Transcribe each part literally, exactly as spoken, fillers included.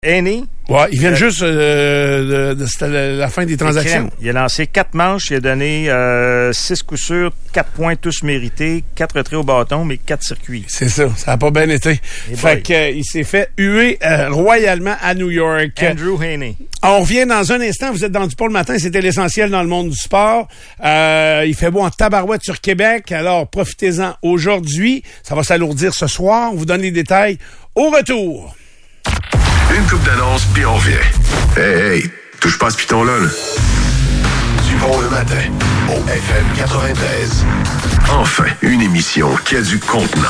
Haney. Ouais, ils viennent euh, juste euh, de, de, c'était la, la fin des transactions. Il a lancé quatre manches, il a donné euh, six coups sûrs, quatre points tous mérités, quatre retraits au bâton, mais quatre circuits. C'est ça, ça a pas bien été. Et fait boy. que euh, il s'est fait huer euh, royalement à New York. Andrew Haney. On revient dans un instant. Vous êtes dans du Pôle Matin. C'était l'essentiel dans le monde du sport. Euh, il fait beau en tabarouette sur Québec. Alors, profitez-en aujourd'hui. Ça va s'alourdir ce soir. On vous donne les détails au retour. Une coupe d'annonce, puis on revient. Hey, hey, touche pas à ce piton-là, là. Du bon le matin, au F M quatre-vingt-treize. Enfin, une émission qui a du contenant.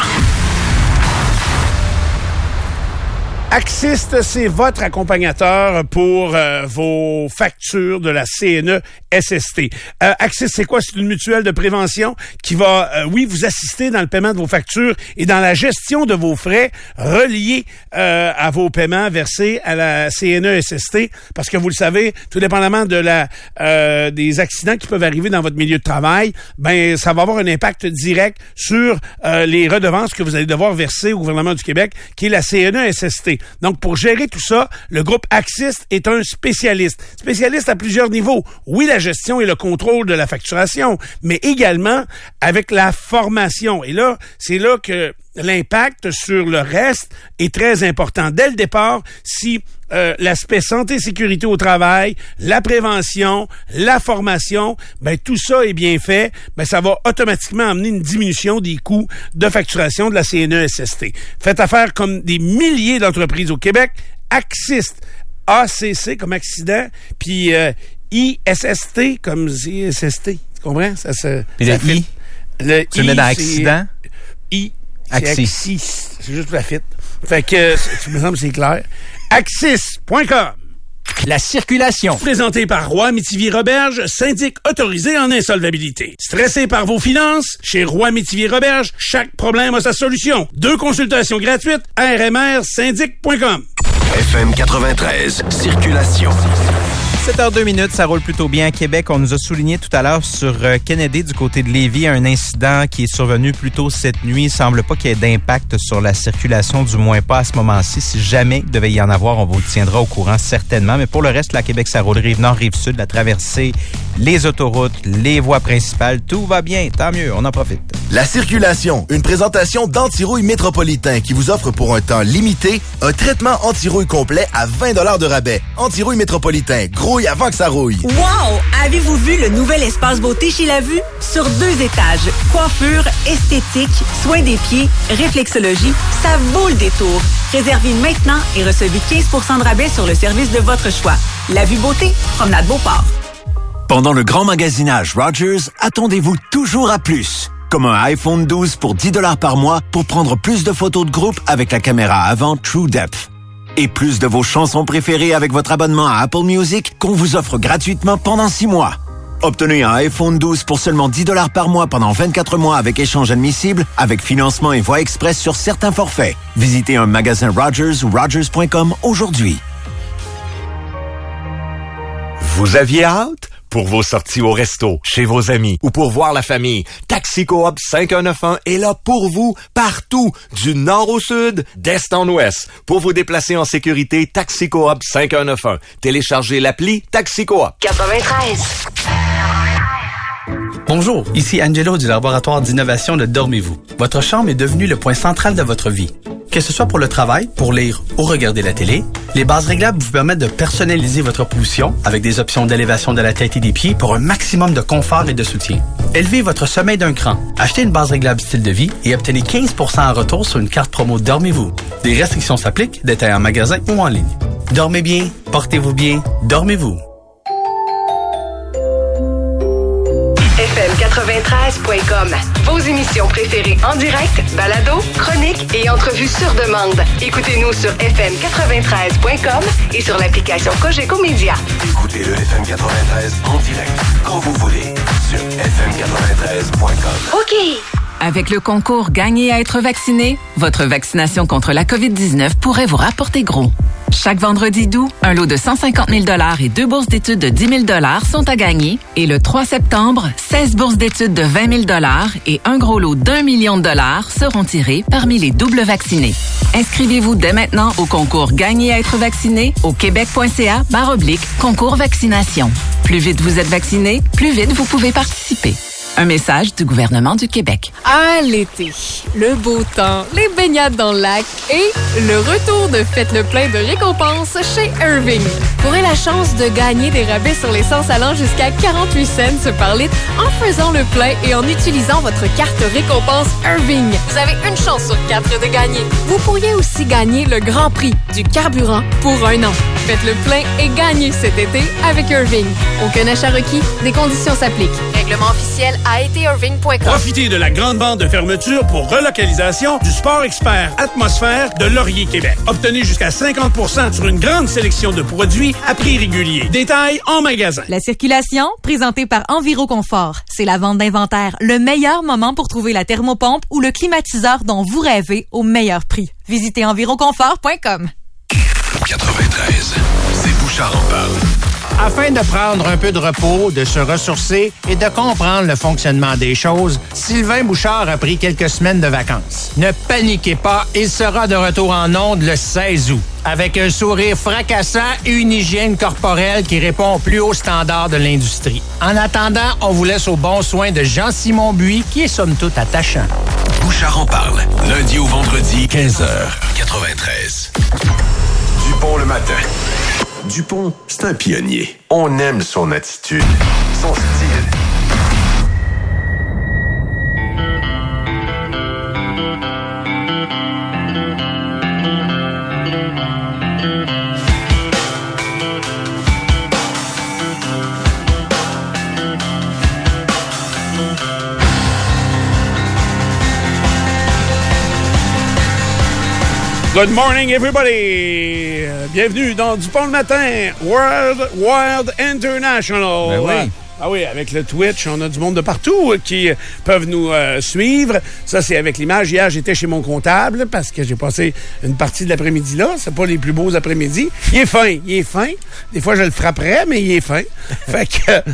Axist, c'est votre accompagnateur pour euh, vos factures de la C N E S S T. Euh, Axist, c'est quoi? C'est une mutuelle de prévention qui va, euh, oui, vous assister dans le paiement de vos factures et dans la gestion de vos frais reliés euh, à vos paiements versés à la C N E S S T. Parce que vous le savez, tout dépendamment de la euh, des accidents qui peuvent arriver dans votre milieu de travail, ben ça va avoir un impact direct sur euh, les redevances que vous allez devoir verser au gouvernement du Québec, qui est la C N E S S T. Donc, pour gérer tout ça, le groupe Axist est un spécialiste. Spécialiste à plusieurs niveaux. Oui, la gestion et le contrôle de la facturation, mais également avec la formation. Et là, c'est là que l'impact sur le reste est très important. Dès le départ, si euh, l'aspect santé et sécurité au travail, la prévention, la formation, ben tout ça est bien fait, ben ça va automatiquement amener une diminution des coûts de facturation de la C N E S S T. Faites affaire comme des milliers d'entreprises au Québec. Axist, A C C comme accident, puis euh, I S S T comme I S S T. Tu comprends? Ça, ça, puis ça le fait, I, le tu le mets dans accident? I, c'est Axis. Axis. C'est juste la fit. Fait que, tu me semble que c'est clair. Axis point com. La circulation. Présenté par Roy Métivier Roberge, syndic autorisé en insolvabilité. Stressé par vos finances? Chez Roy Métivier Roberge, chaque problème a sa solution. Deux consultations gratuites, R M R syndic point com. F M quatre-vingt-treize, circulation. sept heures deux minutes, ça roule plutôt bien à Québec. On nous a souligné tout à l'heure sur Kennedy, du côté de Lévis, un incident qui est survenu plus tôt cette nuit. Il semble pas qu'il y ait d'impact sur la circulation, du moins pas à ce moment-ci. Si jamais il devait y en avoir, on vous tiendra au courant certainement. Mais pour le reste, la Québec, ça roule rive-nord, rive-sud, la traversée, les autoroutes, les voies principales. Tout va bien, tant mieux, on en profite. La circulation, une présentation d'Antirouille Métropolitain qui vous offre pour un temps limité un traitement anti-rouille complet à vingt dollars de rabais. Antirouille Métropolitain, gros avant que ça rouille. Wow! Avez-vous vu le nouvel espace beauté chez La Vue? Sur deux étages. Coiffure, esthétique, soins des pieds, réflexologie, ça vaut le détour. Réservez maintenant et recevez quinze pour cent de rabais sur le service de votre choix. La Vue Beauté, promenade Beauport. Pendant le grand magasinage Rogers, attendez-vous toujours à plus. Comme un iPhone douze pour dix dollars par mois pour prendre plus de photos de groupe avec la caméra avant True Depth. Et plus de vos chansons préférées avec votre abonnement à Apple Music qu'on vous offre gratuitement pendant six mois. Obtenez un iPhone douze pour seulement dix dollars par mois pendant vingt-quatre mois avec échange admissible, avec financement et voie express sur certains forfaits. Visitez un magasin Rogers ou rogers point com aujourd'hui. Vous aviez hâte? Pour vos sorties au resto, chez vos amis ou pour voir la famille, Taxi Coop cinq un neuf un est là pour vous, partout, du nord au sud, d'est en ouest. Pour vous déplacer en sécurité, Taxi Coop cinq un neuf un. Téléchargez l'appli Taxi Coop. quatre-vingt-treize. Bonjour, ici Angelo du laboratoire d'innovation de Dormez-vous. Votre chambre est devenue le point central de votre vie. Que ce soit pour le travail, pour lire ou regarder la télé, les bases réglables vous permettent de personnaliser votre position avec des options d'élévation de la tête et des pieds pour un maximum de confort et de soutien. Élevez votre sommeil d'un cran. Achetez une base réglable style de vie et obtenez quinze pour cent en retour sur une carte promo Dormez-vous. Des restrictions s'appliquent, détails en magasin ou en ligne. Dormez bien, portez-vous bien, dormez-vous. F M quatre-vingt-treize point com. Vos émissions préférées en direct, balado, chroniques et entrevues sur demande. Écoutez-nous sur F M quatre-vingt-treize point com et sur l'application Cogeco Média. Écoutez le F M quatre-vingt-treize en direct, quand vous voulez, sur F M quatre-vingt-treize point com. OK! Avec le concours Gagner à être vacciné, votre vaccination contre la covid dix-neuf pourrait vous rapporter gros. Chaque vendredi d'août, un lot de cent cinquante mille dollars et deux bourses d'études de dix mille dollars sont à gagner. Et le trois septembre, seize bourses d'études de vingt mille dollars et un gros lot d'un million de dollars seront tirés parmi les doubles vaccinés. Inscrivez-vous dès maintenant au concours Gagner à être vacciné au québec.ca barre oblique concours vaccination. Plus vite vous êtes vacciné, plus vite vous pouvez participer. Un message du gouvernement du Québec. Ah, l'été, le beau temps, les baignades dans le lac et le retour de Faites le plein de récompenses chez Irving. Vous aurez la chance de gagner des rabais sur l'essence allant jusqu'à quarante-huit cents par litre en faisant le plein et en utilisant votre carte récompense Irving. Vous avez une chance sur quatre de gagner. Vous pourriez aussi gagner le grand prix du carburant pour un an. Faites le plein et gagnez cet été avec Irving. Aucun achat requis, des conditions s'appliquent. Règlement officiel a été irving point com. Profitez de la grande vente de fermeture pour relocalisation du Sport Expert Atmosphère de Laurier, Québec. Obtenez jusqu'à cinquante pour cent sur une grande sélection de produits à prix régulier. Détails en magasin. La circulation, présentée par Enviroconfort. C'est la vente d'inventaire, le meilleur moment pour trouver la thermopompe ou le climatiseur dont vous rêvez au meilleur prix. Visitez enviroconfort point com. quatre-vingt-treize, c'est Bouchard en parle. Afin de prendre un peu de repos, de se ressourcer et de comprendre le fonctionnement des choses, Sylvain Bouchard a pris quelques semaines de vacances. Ne paniquez pas, il sera de retour en ondes le seize août, avec un sourire fracassant et une hygiène corporelle qui répond aux plus hauts standards de l'industrie. En attendant, on vous laisse aux bons soins de Jean-Simon Buis, qui est somme toute attachant. Bouchard en parle, lundi au vendredi, quinze heures, quatre-vingt-treize. Dupont le matin. Dupont, c'est un pionnier. On aime son attitude, son style. Good morning, everybody! Bienvenue dans Dupont le matin, World Wild International. Ben oui. Ah oui, avec le Twitch, on a du monde de partout qui peuvent nous euh, suivre. Ça, c'est avec l'image. Hier, j'étais chez mon comptable parce que j'ai passé une partie de l'après-midi là. C'est pas les plus beaux après-midi. Il est fin, il est fin. Des fois, je le frapperais, mais il est fin. Fait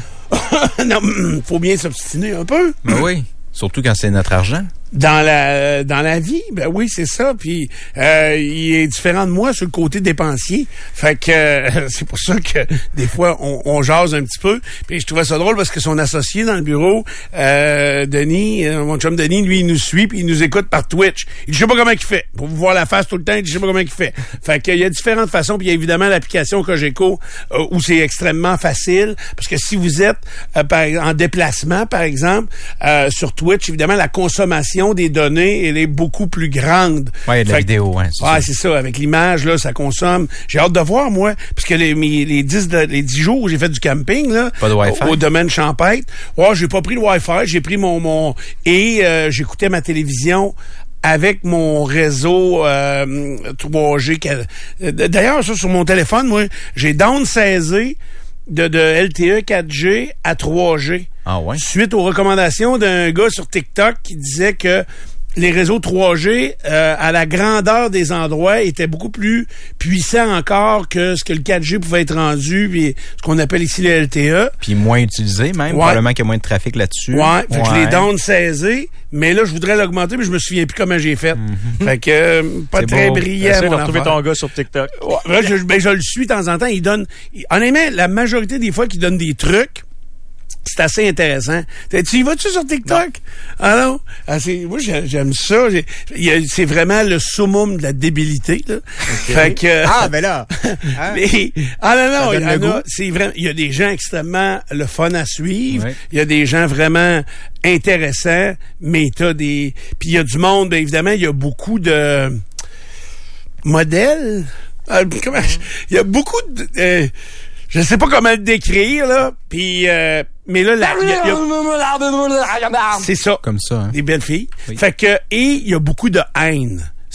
que... non, faut bien s'obstiner un peu. Ben oui, surtout quand c'est notre argent. Dans la dans la vie, ben oui, c'est ça. Puis euh, il est différent de moi sur le côté dépensier. Fait que euh, c'est pour ça que des fois on, on jase un petit peu. Puis je trouvais ça drôle parce que son associé dans le bureau, euh, Denis, euh, mon chum Denis, lui, il nous suit puis il nous écoute par Twitch. Il dit, je sais pas comment il fait. Pour vous voir la face tout le temps, il dit, je sais pas comment il fait. Fait que il y a différentes façons. Puis il y a évidemment l'application Cogeco euh, où c'est extrêmement facile. Parce que si vous êtes euh, par, en déplacement, par exemple, euh, sur Twitch, évidemment, la consommation des données, elle est beaucoup plus grande. Oui, il y a de la vidéo, hein. Ouais, c'est ça. Avec l'image, là, ça consomme. J'ai hâte de voir, moi, puisque les, mes, les dix, de, les dix jours où j'ai fait du camping, là, pas de Wi-Fi. Au, au domaine champêtre, ouais, j'ai pas pris le Wi-Fi, j'ai pris mon, mon, et, euh, j'écoutais ma télévision avec mon réseau euh, trois G. D'ailleurs, ça, sur mon téléphone, moi, j'ai downsaisé de, de L T E quatre G à trois G. Ah ouais? Suite aux recommandations d'un gars sur TikTok qui disait que les réseaux trois G, euh, à la grandeur des endroits, étaient beaucoup plus puissants encore que ce que le quatre G pouvait être rendu, puis ce qu'on appelle ici le L T E. Puis moins utilisé même, ouais. Probablement qu'il y a moins de trafic là-dessus. Ouais, fait ouais. que je l'ai downsaisé, mais là, je voudrais l'augmenter, mais je me souviens plus comment j'ai fait. Mm-hmm. Fait que, euh, pas c'est très beau. brillant, Essaie mon de retrouver affaire. ton gars sur TikTok. Ouais, là, je, ben, je le suis de temps en temps, il donne... Il, honnêtement, la majorité des fois qu'il donne des trucs, c'est assez intéressant. Tu y vas-tu sur TikTok? Non. Ah non? Ah, c'est, moi, j'aime ça. J'ai, y a, c'est vraiment le summum de la débilité, là. Okay. Fait que, ah, ben là! Hein? Mais, ah non, non, il y en a, c'est vraiment, il y a des gens extrêmement le fun à suivre. Il oui. y a des gens vraiment intéressants, mais t'as des... Puis il y a du monde, bien évidemment, il y a beaucoup de modèles. Euh, comment... Il y a beaucoup de... Euh, je sais pas comment le décrire, là. Puis... Euh, mais là, la, y a, y a, c'est ça. Comme ça, hein? Des belles filles. Oui. Fait que, et il y a beaucoup de haine.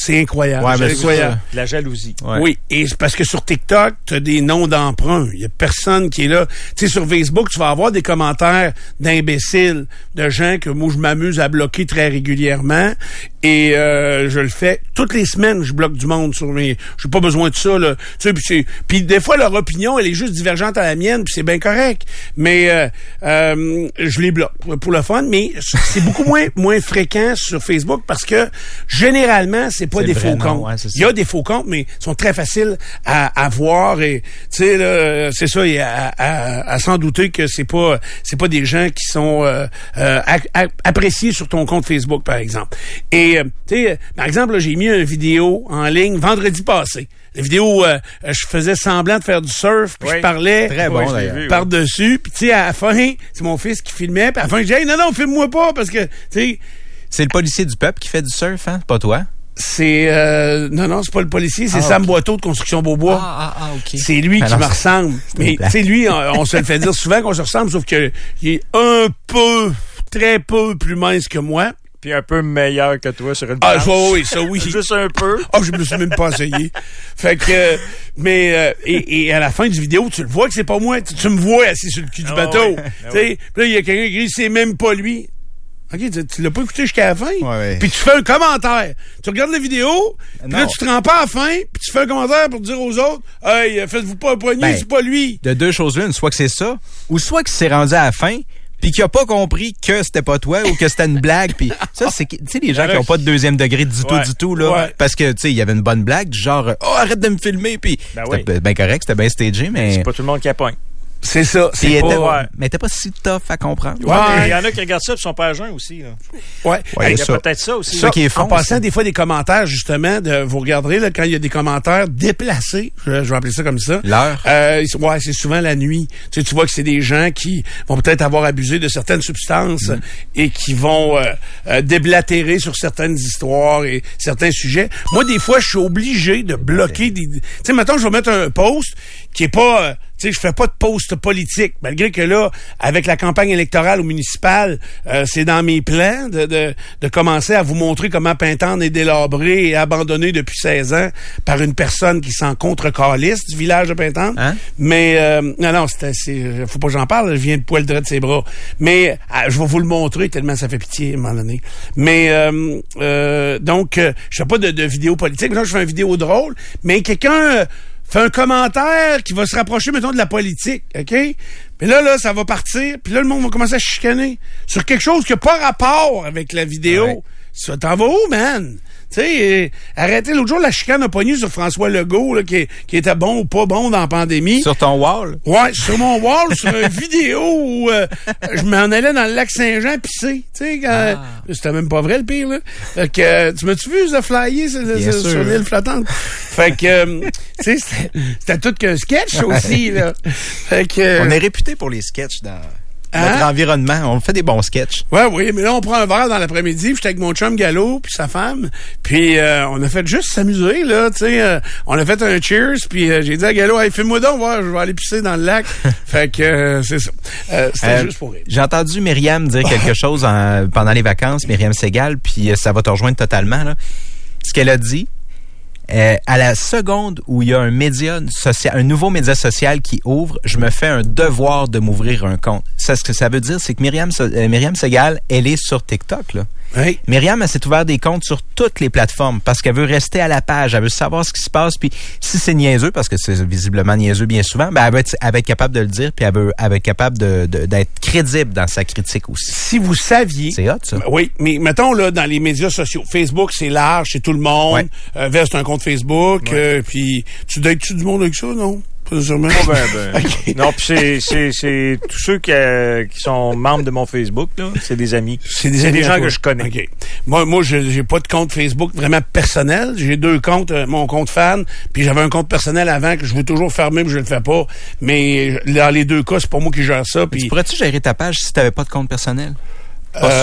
C'est incroyable. Ouais, c'est mais incroyable. Ça, la jalousie. Ouais. Oui, et c'est parce que sur TikTok, tu as des noms d'emprunt. Il y a personne qui est là. Tu sais, sur Facebook, tu vas avoir des commentaires d'imbéciles, de gens que moi, je m'amuse à bloquer très régulièrement. Et euh, je le fais toutes les semaines. Je bloque du monde sur mes... J'ai pas besoin de ça, là. Tu sais, puis, c'est... puis des fois, leur opinion, elle est juste divergente à la mienne, puis c'est bien correct. Mais euh, euh, je les bloque pour le fun. Mais c'est beaucoup moins moins fréquent sur Facebook parce que généralement, c'est pas c'est des faux nom, comptes. Ouais, il y a des faux comptes, mais ils sont très faciles à, à voir. Et tu sais, là, c'est ça, et à, à, à s'en douter que c'est pas c'est pas des gens qui sont euh, euh, à, à, appréciés sur ton compte Facebook, par exemple. Et tu sais, par exemple, là, j'ai mis une vidéo en ligne vendredi passé. La vidéo, euh, je faisais semblant de faire du surf, puis oui, je parlais très bon, ouais, par-dessus. Puis tu sais, à la fin, c'est mon fils qui filmait. Puis à la fin, je dis hey, « Non, non, filme-moi pas! » Parce que, tu sais... C'est le policier du peuple qui fait du surf, hein? Pas toi? C'est... Euh, non, non, c'est pas le policier. C'est ah, Sam okay. Boiteau de Construction Beaubois. Ah, ah, ah, OK. C'est lui Alors, qui me ressemble. Mais tu sais, lui, on, on se le fait dire souvent qu'on se ressemble, sauf qu'il est un peu, très peu plus mince que moi. Puis un peu meilleur que toi sur une Ah, planche. oui, oui, ça, oui. Juste un peu. Ah, oh, je me suis même pas essayé. Fait que, mais, euh, et, et à la fin du vidéo, tu le vois que c'est pas moi. Tu, tu me vois assis sur le cul du ah, bateau. Ouais. Tu sais, puis là, il y a quelqu'un qui dit, c'est même pas lui. OK, tu, tu l'as pas écouté jusqu'à la fin. Ouais, ouais. Puis tu fais un commentaire. Tu regardes la vidéo, puis là, tu te rends pas à la fin, puis tu fais un commentaire pour dire aux autres, hey, faites-vous pas un poignet, ben, c'est pas lui. De deux choses l'une, soit que c'est ça, ou soit que c'est rendu à la fin, puis qui a pas compris que c'était pas toi ou que c'était une blague, puis ça c'est tu sais les gens qui ont pas de deuxième degré du tout ouais. du tout là ouais. parce que tu sais il y avait une bonne blague du genre oh arrête de me filmer puis ben c'était oui. bien correct, c'était bien stagé mais c'est pas tout le monde qui appogne. C'est ça, c'est pas... était, ouais. Mais t'es pas si tough à comprendre. Ouais, ouais. Il y en a qui regardent ça et sont pas à jeun aussi. Là. Ouais. ouais il y a ça. peut-être ça aussi. Ça, là. qui est fond, en passant, des fois, des commentaires, justement, de, vous regarderez, là, quand il y a des commentaires déplacés, je, je vais appeler ça comme ça. L'heure? Euh, ouais, c'est souvent la nuit. Tu sais, tu vois que c'est des gens qui vont peut-être avoir abusé de certaines substances mmh. et qui vont euh, euh, déblatérer sur certaines histoires et certains sujets. Moi, des fois, je suis obligé de bloquer des... Tu sais, mettons, je vais mettre un post qui est pas... Euh, tu sais, je fais pas de post politique, malgré que là, avec la campagne électorale au municipal, euh, c'est dans mes plans de, de, de commencer à vous montrer comment Pintendre est délabré et abandonné depuis seize ans par une personne qui s'en contre-calisse du village de Pintendre. Hein? Mais, euh, non, non, c'est, c'est, faut pas que j'en parle, je viens de poil droit de ses bras. Mais, euh, je vais vous le montrer tellement ça fait pitié à un moment donné. Mais, euh, euh, donc, euh, je fais pas de, de vidéo politique, maintenant je fais une vidéo drôle, mais quelqu'un... Euh, fait un commentaire qui va se rapprocher, mettons, de la politique, OK? Mais là, là, ça va partir, puis là, le monde va commencer à chicaner sur quelque chose qui n'a pas rapport avec la vidéo. Ouais. Ça, t'en vas où, man? Tu sais, euh, arrêtez. L'autre jour, la chicane a pogné sur François Legault, là, qui, qui était bon ou pas bon dans la pandémie. Sur ton wall? Ouais, sur mon wall, sur une vidéo où euh, je m'en allais dans le lac Saint-Jean pisser. Tu sais, ah. C'était même pas vrai, le pire, là. Fait que, euh, tu m'as-tu vu, ça flyer sur, sur, sur l'île flottante? Fait que, euh, tu sais, c'était, c'était tout qu'un sketch aussi, là. Fait que... Euh, on est réputé pour les sketchs dans... Hein? Notre environnement, on fait des bons sketchs. Ouais, oui, mais là, on prend un verre dans l'après-midi, puis j'étais avec mon chum Gallo, puis sa femme, puis euh, on a fait juste s'amuser, là, tu sais, euh, on a fait un cheers, puis euh, j'ai dit à Gallo, hey, fais-moi donc, voir, je vais aller pisser dans le lac. Fait que, euh, c'est ça. Euh, c'était euh, juste pour rire. J'ai entendu Myriam dire quelque chose en, pendant les vacances, Myriam Segal, puis euh, ça va te rejoindre totalement, là. Ce qu'elle a dit, Euh, à la seconde où il y a un média social, un nouveau média social qui ouvre, je me fais un devoir de m'ouvrir un compte. Ça, ce que ça veut dire, c'est que Myriam, euh, Myriam Segal, elle est sur TikTok, là. Oui. Myriam, elle s'est ouvert des comptes sur toutes les plateformes parce qu'elle veut rester à la page, elle veut savoir ce qui se passe, puis si c'est niaiseux, parce que c'est visiblement niaiseux bien souvent, ben elle va être, elle va être capable de le dire, puis elle, veut, elle va être capable de, de, d'être crédible dans sa critique aussi. Si vous saviez... C'est hot, ça. Oui, mais mettons, là, dans les médias sociaux, Facebook, c'est large, c'est tout le monde, ouais. euh, vers c'est un compte Facebook, ouais. euh, puis tu dates-tu du monde avec ça, non? Pas sûrement. Oh ben, ben. Okay. Non, puis c'est, c'est, c'est tous ceux qui, euh, qui sont membres de mon Facebook, là, c'est des amis. C'est des, c'est amis des gens que je connais. Okay. Moi, moi, j'ai, j'ai pas de compte Facebook vraiment personnel. J'ai deux comptes, euh, mon compte fan, puis j'avais un compte personnel avant que je veux toujours fermer, mais je le fais pas. Mais dans les deux cas, c'est pas moi qui gère ça. Puis tu pourrais-tu gérer ta page si t'avais pas de compte personnel? Pas euh, sûr, moi.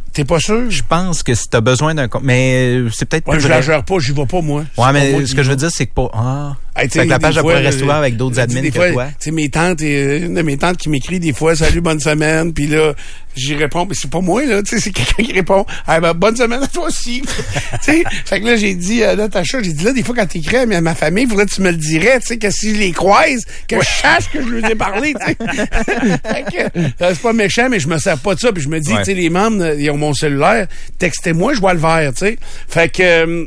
T'es pas sûr? Je pense que si t'as besoin d'un compte, mais c'est peut-être ouais, plus je vrai. la gère pas, j'y vais pas, moi. Ouais, mais moi ce que je veux dire, c'est que pas, ah. Hey, fait que la page, elle pourrait rester ouverte avec d'autres admins que fois, toi. Tu sais, mes tantes, et, une de mes tantes qui m'écrit des fois, salut, bonne semaine, puis là, j'y réponds, mais c'est pas moi, là, tu sais, c'est quelqu'un qui répond, ah, ben, bonne semaine à toi aussi. Tu sais, fait que là, j'ai dit, à Natacha, j'ai dit, là, des fois, quand t'écris à ma famille, il faudrait que tu me le dirais, tu sais, que si je les croise, que ouais. je sache que je leur ai parlé, tu sais. Fait que, euh, c'est pas méchant, mais je me sers pas de ça, puis je me dis, ouais. tu sais, les membres, ils ont mon cellulaire, textez-moi, je vois le vert, tu sais. Fait que, euh,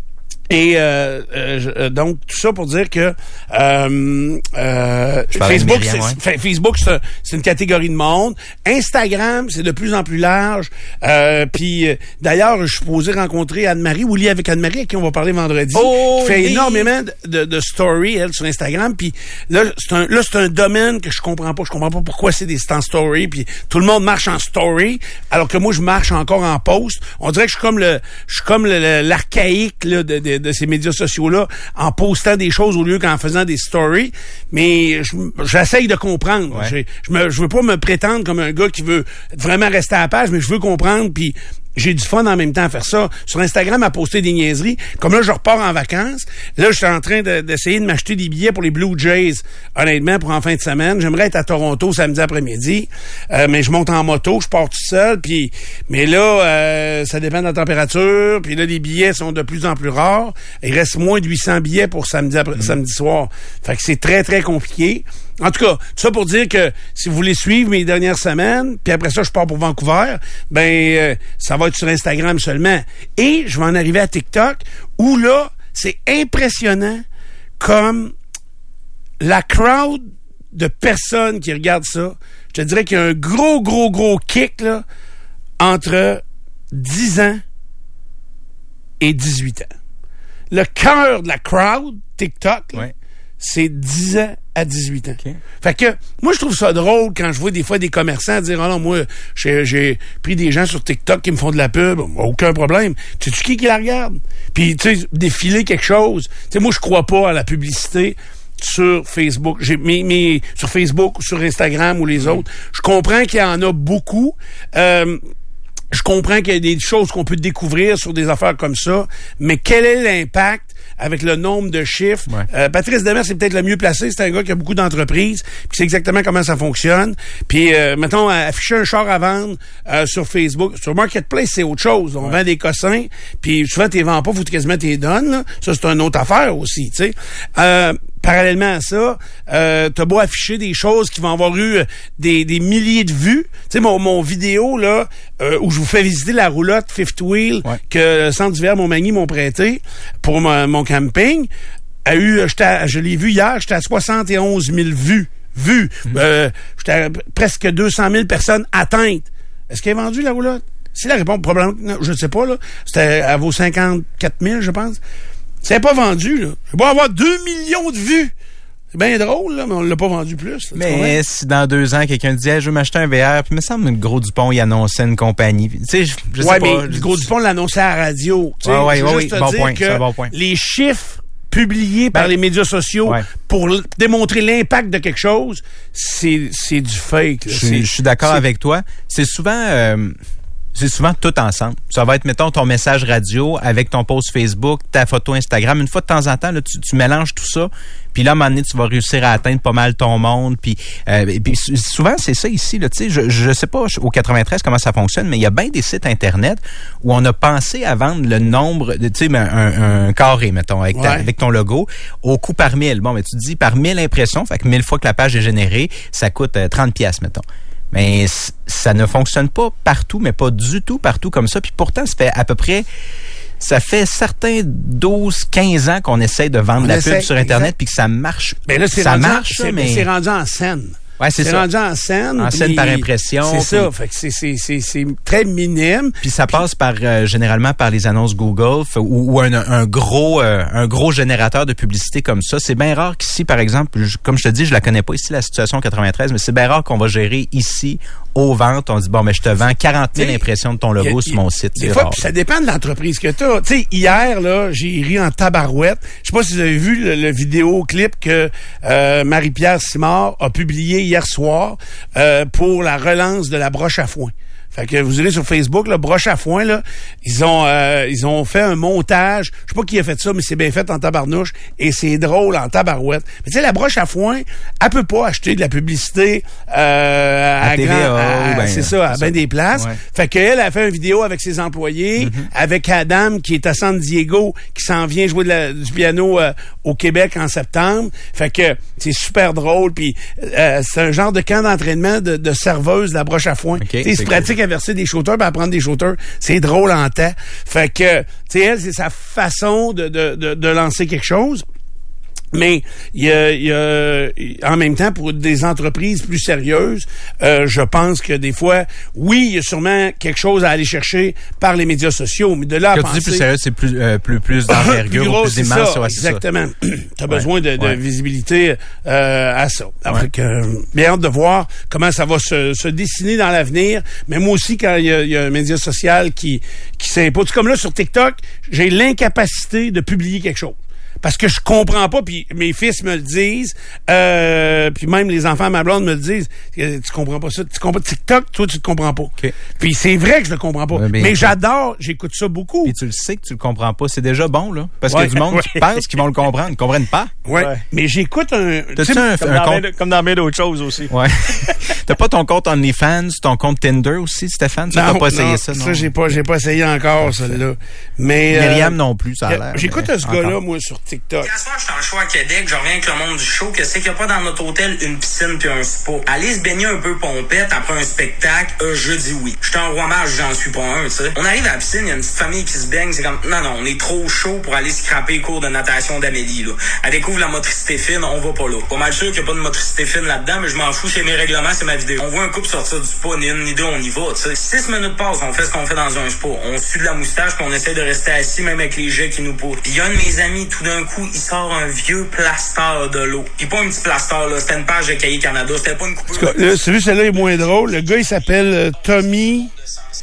Et euh, euh, donc tout ça pour dire que euh, euh, Facebook, Myriam, c'est, ouais. Facebook c'est, c'est une catégorie de monde. Instagram, c'est de plus en plus large. Euh, puis d'ailleurs, je suis supposé rencontrer Anne-Marie, ou lier avec Anne-Marie, à qui on va parler vendredi. Oh, qui fait oui. énormément de, de, de stories, elle, sur Instagram. Puis là, c'est un là c'est un domaine que je comprends pas. Je comprends pas pourquoi c'est des en story. Puis tout le monde marche en story, alors que moi je marche encore en post. On dirait que je suis comme le, je suis comme le, le, l'archaïque là de, de de ces médias sociaux-là en postant des choses au lieu qu'en faisant des stories. Mais je, j'essaye de comprendre. Ouais. Je, je, me, je veux pas me prétendre comme un gars qui veut vraiment rester à la page, mais je veux comprendre, puis j'ai du fun en même temps à faire ça. Sur Instagram, à poster des niaiseries. Comme là, je repars en vacances. Là, je suis en train de, d'essayer de m'acheter des billets pour les Blue Jays, honnêtement, pour en fin de semaine. J'aimerais être à Toronto samedi après-midi, euh, mais je monte en moto, je pars tout seul. Puis, mais là, euh, ça dépend de la température. Puis là, les billets sont de plus en plus rares. Il reste moins de huit cents billets pour samedi après, mmh. samedi soir. Fait que c'est très, très compliqué. En tout cas, tout ça pour dire que si vous voulez suivre mes dernières semaines, puis après ça, je pars pour Vancouver, ben euh, ça va être sur Instagram seulement. Et je vais en arriver à TikTok, où là, c'est impressionnant comme la crowd de personnes qui regardent ça. Je te dirais qu'il y a un gros, gros, gros kick là entre dix ans et dix-huit ans. Le cœur de la crowd, TikTok, là, ouais. c'est dix ans à dix-huit ans. Okay. Fait que, moi, je trouve ça drôle quand je vois des fois des commerçants dire, ah non, moi, j'ai, j'ai pris des gens sur TikTok qui me font de la pub. Aucun problème. Tu sais qui qui la regarde? Puis, tu sais, défiler quelque chose. Tu sais, moi, je crois pas à la publicité sur Facebook. J'ai, mais, mais, sur Facebook ou sur Instagram ou les mmh. autres. Je comprends qu'il y en a beaucoup. Euh, je comprends qu'il y a des choses qu'on peut découvrir sur des affaires comme ça. Mais quel est l'impact avec le nombre de chiffres? Ouais. Euh, Patrice Demers, c'est peut-être le mieux placé. C'est un gars qui a beaucoup d'entreprises, puis c'est exactement comment ça fonctionne. Puis, euh, mettons, afficher un char à vendre euh, sur Facebook. Sur Marketplace, c'est autre chose. On ouais. vend des cossins, puis souvent, tu les vends pas, faut quasiment tu les donnes. Là. Ça, c'est une autre affaire aussi, tu sais. Euh, Parallèlement à ça, euh, t'as beau afficher des choses qui vont avoir eu des, des milliers de vues. Tu sais, mon, mon vidéo, là, euh, où je vous fais visiter la roulotte Fifth Wheel ouais. que le Centre d'hiver Montmagny m'ont prêté pour mon, mon camping, a eu, j'étais, je l'ai vu hier, j'étais à soixante et onze mille vues. Vues. Mmh. Euh, j'étais à presque deux cent mille personnes atteintes. Est-ce qu'elle est vendue, la roulotte? Si la réponse, probablement, je ne sais pas, là. C'était à vos cinquante-quatre mille, je pense. C'est pas vendu, là. Je vais avoir deux millions de vues. C'est bien drôle, là, mais on l'a pas vendu plus. Là, mais si dans deux ans, quelqu'un dit hey, « je veux m'acheter un V R », puis il me semble que le Gros Dupont, il annonçait une compagnie. Tu sais, je, je ouais, sais mais pas. Le Gros Dupont l'annonçait à la radio. Tu sais, ah, ouais, je ouais, veux oui, juste te bon dire point, que c'est un bon point. Les chiffres publiés ben, par les médias sociaux ouais. pour l- démontrer l'impact de quelque chose, c'est, c'est du fake. Là. Je, c'est, je suis d'accord c'est... avec toi. C'est souvent... Euh, C'est souvent tout ensemble. Ça va être, mettons, ton message radio avec ton post Facebook, ta photo Instagram. Une fois de temps en temps, là, tu, tu mélanges tout ça. Puis là, à un moment donné, tu vas réussir à atteindre pas mal ton monde. Puis, euh, et puis souvent, c'est ça ici. Là, tu sais, je, je sais pas au quatre-vingt-treize comment ça fonctionne, mais il y a bien des sites Internet où on a pensé à vendre le nombre, de, tu sais, un, un, un carré, mettons, avec, ta, ouais. avec ton logo, au coût par mille. Bon, mais tu te dis par mille impressions, fait que mille fois que la page est générée, ça coûte euh, trente piastres, mettons. Mais ça ne fonctionne pas partout, mais pas du tout partout comme ça. Puis pourtant, ça fait à peu près, ça fait certains douze, quinze ans qu'on essaie de vendre on la essaie, pub sur Internet, puis que ça marche. Mais là, c'est ça rendu marche, en, c'est, mais c'est rendu en scène. Ouais, c'est, c'est ça. rendu en scène. En scène par impression. C'est puis, ça. Fait que c'est, c'est, c'est, c'est très minime. Puis ça passe par euh, généralement par les annonces Google f- ou, ou un, un gros euh, un gros générateur de publicité comme ça. C'est bien rare qu'ici, par exemple, je, comme je te dis, je la connais pas ici, la situation quatre-vingt-treize, mais c'est bien rare qu'on va gérer ici aux ventes. On dit, bon, mais je te vends quarante mille impressions de ton logo a, sur mon site. Des fois, puis ça dépend de l'entreprise que tu as. Tu sais, hier, là, j'ai ri en tabarouette. Je sais pas si vous avez vu le, le vidéoclip que euh, Marie-Pierre Simard a publié hier soir euh, pour la relance de la broche à foin. Fait que vous irez sur Facebook, là, Broche à foin, là, ils ont euh, ils ont fait un montage. Je sais pas qui a fait ça, mais c'est bien fait en tabarnouche et c'est drôle en tabarouette. Mais tu sais, la Broche à foin, elle peut pas acheter de la publicité euh, à, à, grand, à ben, c'est ça, à bien des places. Ouais. Fait qu'elle a fait une vidéo avec ses employés, mm-hmm. avec Adam qui est à San Diego, qui s'en vient jouer de la, du piano euh, au Québec en septembre. Fait que c'est super drôle. Puis euh, c'est un genre de camp d'entraînement de, de serveuse de la Broche à foin. Okay, ils se pratiquent cool. à verser des shooters, puis à prendre des shooters. C'est drôle en temps. Fait que, tu sais, elle, c'est sa façon de, de, de, de lancer quelque chose. Mais il y a, il y a, en même temps, pour des entreprises plus sérieuses, euh, je pense que des fois, oui, il y a sûrement quelque chose à aller chercher par les médias sociaux, mais de là Quand à penser... tu dis plus sérieux, c'est plus, euh, plus, plus d'envergure, plus, gros, plus immense. Ça, ouais, exactement. Tu as ouais. besoin de, de ouais. visibilité euh, à ça. Alors ouais. que, euh, bien hâte de voir comment ça va se, se dessiner dans l'avenir. Mais moi aussi, quand il y a, il y a un média social qui, qui s'impose, comme là sur TikTok, j'ai l'incapacité de publier quelque chose. Parce que je comprends pas, puis mes fils me le disent, euh, puis même les enfants à ma blonde me le disent, tu comprends pas ça, tu comprends TikTok, toi tu te comprends pas. Okay. Puis c'est vrai que je le comprends pas, ouais, mais j'adore, j'écoute ça beaucoup. Puis tu le sais que tu le comprends pas, c'est déjà bon là, parce ouais, qu'il y a du monde ouais. qui pense qu'ils vont le comprendre, ils comprennent pas. Ouais. ouais. Mais j'écoute un, T'as-tu un, comme, un dans compte... comme dans bien d'autres choses aussi. Ouais. T'as pas ton compte OnlyFans, ton compte Tinder aussi, Stéphane, ça, non, t'as pas essayé non, ça, non? Ça j'ai pas, j'ai pas essayé encore celle-là. Mais Myriam euh, non plus, ça a l'air. J'écoute mais... ce gars-là moi sur TikTok. Quand je suis en choix à Québec, je reviens avec le monde du show, que c'est qu'il n'y a pas dans notre hôtel une piscine puis un spa. Aller se baigner un peu pompette après un spectacle, euh, je dis oui. J'étais en roi mage, j'en suis pas un, tu sais. On arrive à la piscine, il y a une petite famille qui se baigne, c'est comme, non, non, on est trop chaud pour aller scraper les cours de natation d'Amélie, là. Elle découvre la motricité fine, on va pas là. Pas mal sûr qu'il n'y a pas de motricité fine là-dedans, mais je m'en fous, c'est mes règlements, c'est ma vidéo. On voit un couple sortir du spa, ni une ni deux, on y va, tu sais. Six minutes passent, on fait ce qu'on fait dans un spa. On suit de la moustache puis on essaie de rester assis, même avec les jets qui nous poussent. Puis il y a un de mes amis, tout d'un coup, il sort un vieux plaster de l'eau. Puis pas un petit plaster, là. C'était une page de Cahiers Canada. C'était pas une coupure. Là, celui celle-là est moins drôle. Le gars, il s'appelle euh, Tommy...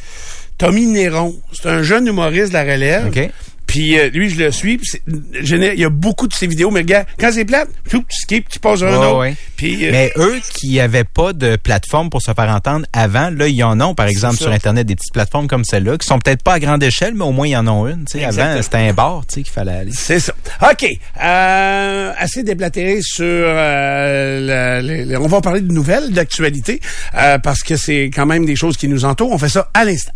Tommy Néron. C'est un jeune humoriste de la relève. Okay. Puis euh, lui, je le suis. Pis il y a beaucoup de ses vidéos, mais gars, quand c'est plate, tu skips, tu passes un oh, autre. Ouais. Pis, euh, mais eux qui avaient pas de plateforme pour se faire entendre avant, là, ils en ont, par exemple, sur Internet, des petites plateformes comme celle-là, qui sont peut-être pas à grande échelle, mais au moins, ils en ont une. T'sais. Avant, c'était un bar qu'il fallait aller. C'est ça. OK. Euh, assez déblatéré sur... Euh, la, la, la, on va parler de nouvelles, d'actualité, euh, parce que c'est quand même des choses qui nous entourent. On fait ça à l'instant.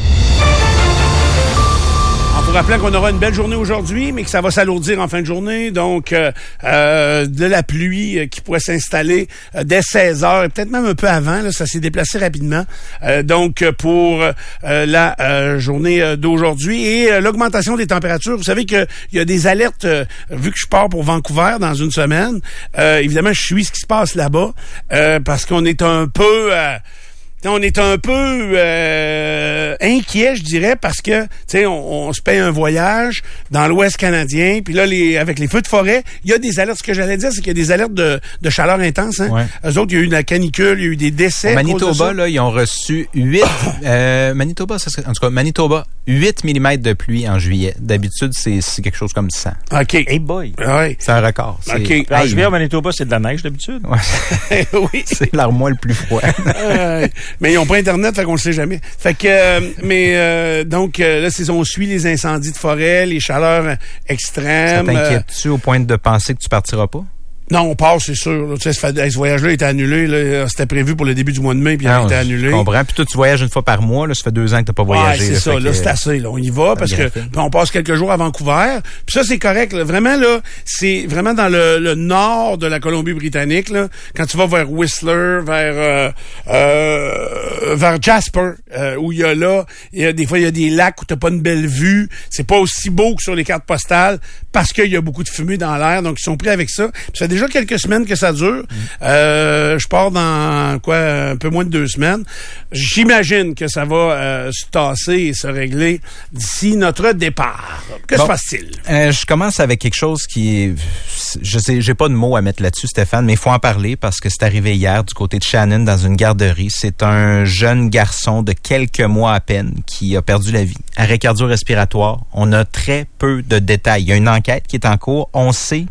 En vous rappelant qu'on aura une belle journée aujourd'hui, mais que ça va s'alourdir en fin de journée. Donc, euh, euh, de la pluie euh, qui pourrait s'installer euh, dès seize heures, peut-être même un peu avant. Là, ça s'est déplacé rapidement. Euh, donc, pour euh, la euh, journée euh, d'aujourd'hui. Et euh, l'augmentation des températures. Vous savez qu'il y a des alertes, euh, vu que je pars pour Vancouver dans une semaine. Euh, évidemment, je suis ce qui se passe là-bas euh, parce qu'on est un peu... Euh, on est un peu euh, inquiet, je dirais, parce que, tu sais, on, on se paye un voyage dans l'Ouest canadien, puis là, les, avec les feux de forêt, il y a des alertes. Ce que j'allais dire, c'est qu'il y a des alertes de, de chaleur intense. Hein? Ouais. Eux autres, il y a eu de la canicule, il y a eu des décès. Au Manitoba, là, ils ont reçu huit... euh, Manitoba, ça serait, en tout cas, Manitoba, huit millimètres de pluie en juillet. D'habitude, c'est, c'est quelque chose comme cent. OK. Hey boy! Ouais. C'est un record. C'est... OK. En juillet, au Manitoba, c'est de la neige, d'habitude. Ouais. Oui. C'est l'armoire le plus froid. euh, mais ils n'ont pas Internet, fait qu'on le sait jamais. Fait que, euh, mais euh, donc, euh, là, c'est, on suit les incendies de forêt, les chaleurs extrêmes. Ça t'inquiète-tu euh, au point de penser que tu partiras pas? Non, on part, c'est sûr. Là, tu sais, ce, ce voyage-là était annulé. Là, c'était prévu pour le début du mois de mai, puis il a été annulé. Je comprends. Puis toi, tu voyages une fois par mois. Là, ça fait deux ans que t'as pas voyagé. Ouais, c'est là, ça. Là, que, c'est assez. Là, on y va parce que puis on passe quelques jours à Vancouver. Puis ça, c'est correct. Là. Vraiment, là, c'est vraiment dans le, le nord de la Colombie-Britannique. Là, quand tu vas vers Whistler, vers euh, euh, vers Jasper, euh, où il y a là, il y a des fois il y a des lacs où t'as pas une belle vue. C'est pas aussi beau que sur les cartes postales parce qu'il y a beaucoup de fumée dans l'air. Donc ils sont pris avec ça. Puis ça fait déjà quelques semaines que ça dure. Mmh. Euh, je pars dans quoi un peu moins de deux semaines. J'imagine que ça va euh, se tasser et se régler d'ici notre départ. Que bon. se passe-t-il? Euh, je commence avec quelque chose qui est... Je sais, j'ai pas de mots à mettre là-dessus, Stéphane, mais il faut en parler parce que c'est arrivé hier du côté de Shannon dans une garderie. C'est un jeune garçon de quelques mois à peine qui a perdu la vie. Arrêt cardio-respiratoire. On a très peu de détails. Il y a une enquête qui est en cours. On sait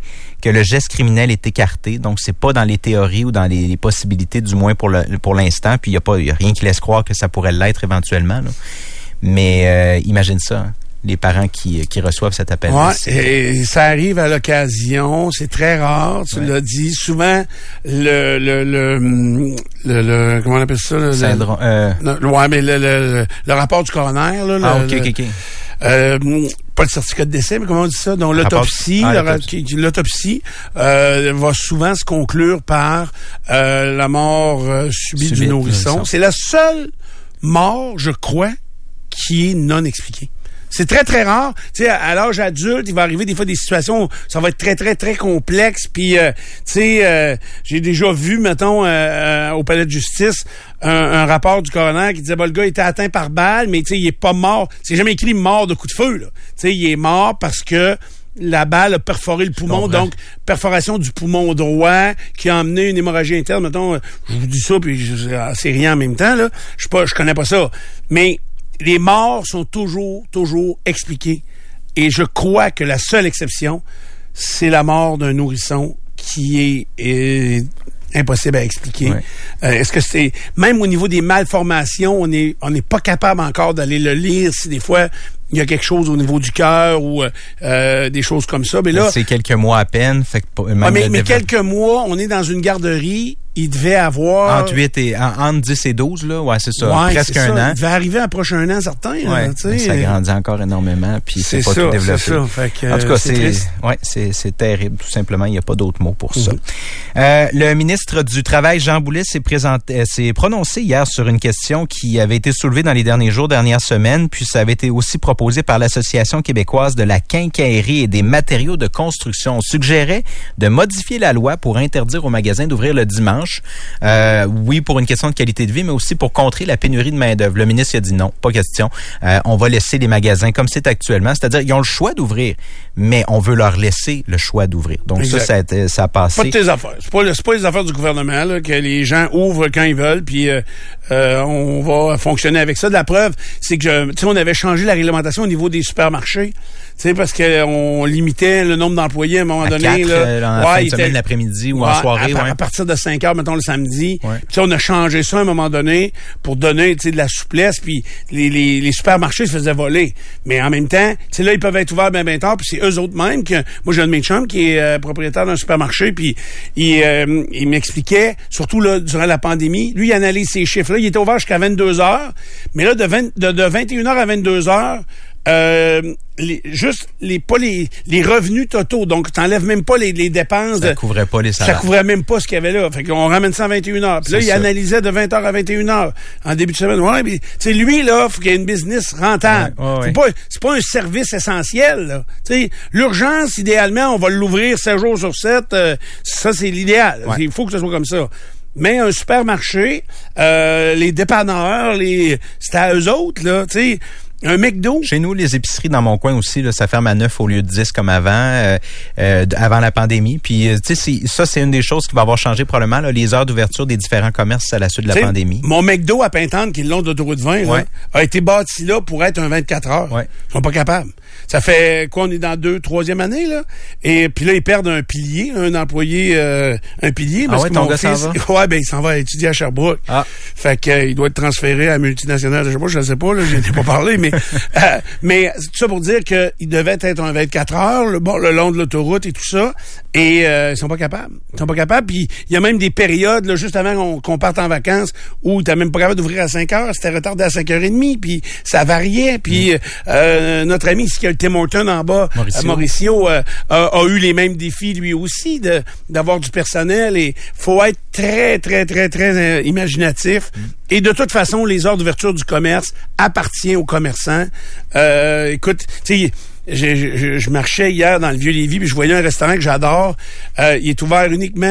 que le geste criminel est écarté. Donc, c'est pas dans les théories ou dans les, les possibilités, du moins pour le, pour l'instant. Puis, il y a pas, il y a rien qui laisse croire que ça pourrait l'être éventuellement, là. Mais euh, imagine ça, hein, les parents qui, qui reçoivent cet appel. Ouais, et ça arrive à l'occasion, c'est très rare, tu ouais. l'as dit. Souvent, le le le, le, le comment on appelle ça? Le, Syndrome, euh... le, ouais, mais le, le, le rapport du coroner, là. Ah, le, ok, ok, ok. Euh, pas le certificat de décès, mais comment on dit ça? Donc, l'autopsie, ah, l'autopsie, l'autopsie euh, va souvent se conclure par euh, la mort euh, subie Subite, du nourrisson. nourrisson. C'est la seule mort, je crois, qui est non expliquée. C'est très, très rare. Tu sais, à l'âge adulte, il va arriver des fois des situations où ça va être très, très, très complexe. Puis, euh, tu sais, euh, j'ai déjà vu, mettons, euh, euh, au palais de justice, un, un rapport du coroner qui disait, bah, le gars était atteint par balle, mais tu sais, il est pas mort. C'est jamais écrit mort de coup de feu, là. Tu sais, il est mort parce que la balle a perforé le poumon, donc perforation du poumon droit qui a amené une hémorragie interne. Mettons, je vous dis ça, puis je, c'est rien en même temps, là. Je sais pas, je connais pas ça. Mais les morts sont toujours, toujours expliquées. Et je crois que la seule exception, c'est la mort d'un nourrisson qui est, est impossible à expliquer. Ouais. Euh, est-ce que c'est... Même au niveau des malformations, on est on n'est pas capable encore d'aller le lire si des fois il y a quelque chose au niveau du cœur ou euh, des choses comme ça. Mais là, c'est quelques mois à peine. Fait que même ah, mais, mais quelques mois, on est dans une garderie. Il devait avoir... Entre huit et... Entre dix et douze, là. Ouais, c'est ça. Ouais, presque c'est un ça. an. Il devait arriver à prochain an, certain. Ouais, là, tu sais. Ça grandit encore énormément, puis c'est, c'est pas ça, tout développé. C'est ça. Fait que, en tout cas, c'est... c'est, ouais, c'est, c'est terrible, tout simplement. Il n'y a pas d'autre mot pour mm-hmm. ça. Euh, le ministre du Travail, Jean Boulet, s'est, présenté, euh, s'est prononcé hier sur une question qui avait été soulevée dans les derniers jours, dernières semaines, puis ça avait été aussi proposé par l'Association québécoise de la quincaillerie et des matériaux de construction. On suggérait de modifier la loi pour interdire aux magasins d'ouvrir le dimanche. Euh, Euh, oui, pour une question de qualité de vie, mais aussi pour contrer la pénurie de main-d'œuvre. Le ministre a dit non, pas question. Euh, on va laisser les magasins comme c'est actuellement. C'est-à-dire, ils ont le choix d'ouvrir, mais on veut leur laisser le choix d'ouvrir. Donc exact. ça, ça a, ça a passé. Pas de tes affaires. C'est pas, c'est pas les affaires du gouvernement, là, que les gens ouvrent quand ils veulent, puis euh, euh, on va fonctionner avec ça. De la preuve, c'est que, tu sais, on avait changé la réglementation au niveau des supermarchés. Tu sais, parce qu'on limitait le nombre d'employés à un moment à donné. quatre, là, euh, en ouais, fin de semaine, était, l'après-midi ou ouais, en soirée. À, ouais. à partir de cinq heures, mettons, le samedi. Ouais. Puis on a changé ça à un moment donné pour donner, tu sais, de la souplesse. Puis les, les, les supermarchés se faisaient voler. Mais en même temps, tu sais, là, ils peuvent être ouverts bien, bien tard. Puis c'est eux autres mêmes que... Moi, j'ai un de mes chums qui est euh, propriétaire d'un supermarché. Puis il, euh, il m'expliquait, surtout là, durant la pandémie, lui, il analyse ces chiffres-là. Il était ouvert jusqu'à vingt-deux heures. Mais là, de, vingt, de, de vingt et une heures à vingt-deux heures... Euh, les, juste les pas les, les revenus totaux, donc t'enlèves même pas les, les dépenses. Ça de, couvrait pas les salaires. Ça couvrait même pas ce qu'il y avait là. Fait qu'on ramène ça à vingt et une heures. Puis là, c'est il ça. Analysait de vingt heures à vingt et une heures en début de semaine. Ouais, mais tu sais, lui là, faut qu'il y ait une business rentable. Ouais, ouais, ouais. C'est pas c'est pas un service essentiel. Là. Tu sais, l'urgence, idéalement, on va l'ouvrir sept jours sur sept. Euh, ça, c'est l'idéal. Ouais. Il faut que ce soit comme ça. Mais un supermarché, euh, les dépanneurs, les c'était à eux autres là. Tu sais. Un McDo. Chez nous, les épiceries dans mon coin aussi, là, ça ferme à neuf au lieu de dix comme avant, euh, euh, avant la pandémie. Puis, tu sais, ça, c'est une des choses qui va avoir changé probablement, là, les heures d'ouverture des différents commerces à la suite de la t'sais, pandémie. Mon McDo à Pintante, qui est le long de l'autoroute vingt, ouais. là, a été bâti là pour être un vingt-quatre heures. Ouais. Ils sont pas capables. Ça fait quoi, on est dans deux, troisième année, là? Et puis là, ils perdent un pilier, un employé, euh, un pilier. Parce ah ouais, que ton mon gars fils, s'en va? ouais, ben, il s'en va étudier à Sherbrooke. Ah. Fait qu'il euh, doit être transféré à la multinationale de Sherbrooke, je ne sais pas, là, je n'ai pas parlé, mais, euh, mais, tout ça pour dire qu'il devait être un vingt-quatre heures, le, bon, le long de l'autoroute et tout ça. Et, euh, ils sont pas capables. Ils sont pas capables. Puis, il y a même des périodes, là, juste avant qu'on, qu'on parte en vacances, où t'es même pas capable d'ouvrir à cinq heures. C'était retardé à cinq heures trente. Puis, ça variait. Puis, mmh. euh, notre ami, ici, qui a le Tim Hortons en bas, Mauricio, euh, Mauricio euh, a, a eu les mêmes défis, lui aussi, de, d'avoir du personnel. Et faut être très, très, très, très euh, imaginatif. Mmh. Et de toute façon, les heures d'ouverture du commerce appartiennent aux commerçants. Euh, écoute, tu sais, je, je, je marchais hier dans le Vieux-Lévis puis je voyais un restaurant que j'adore. Euh, il est ouvert uniquement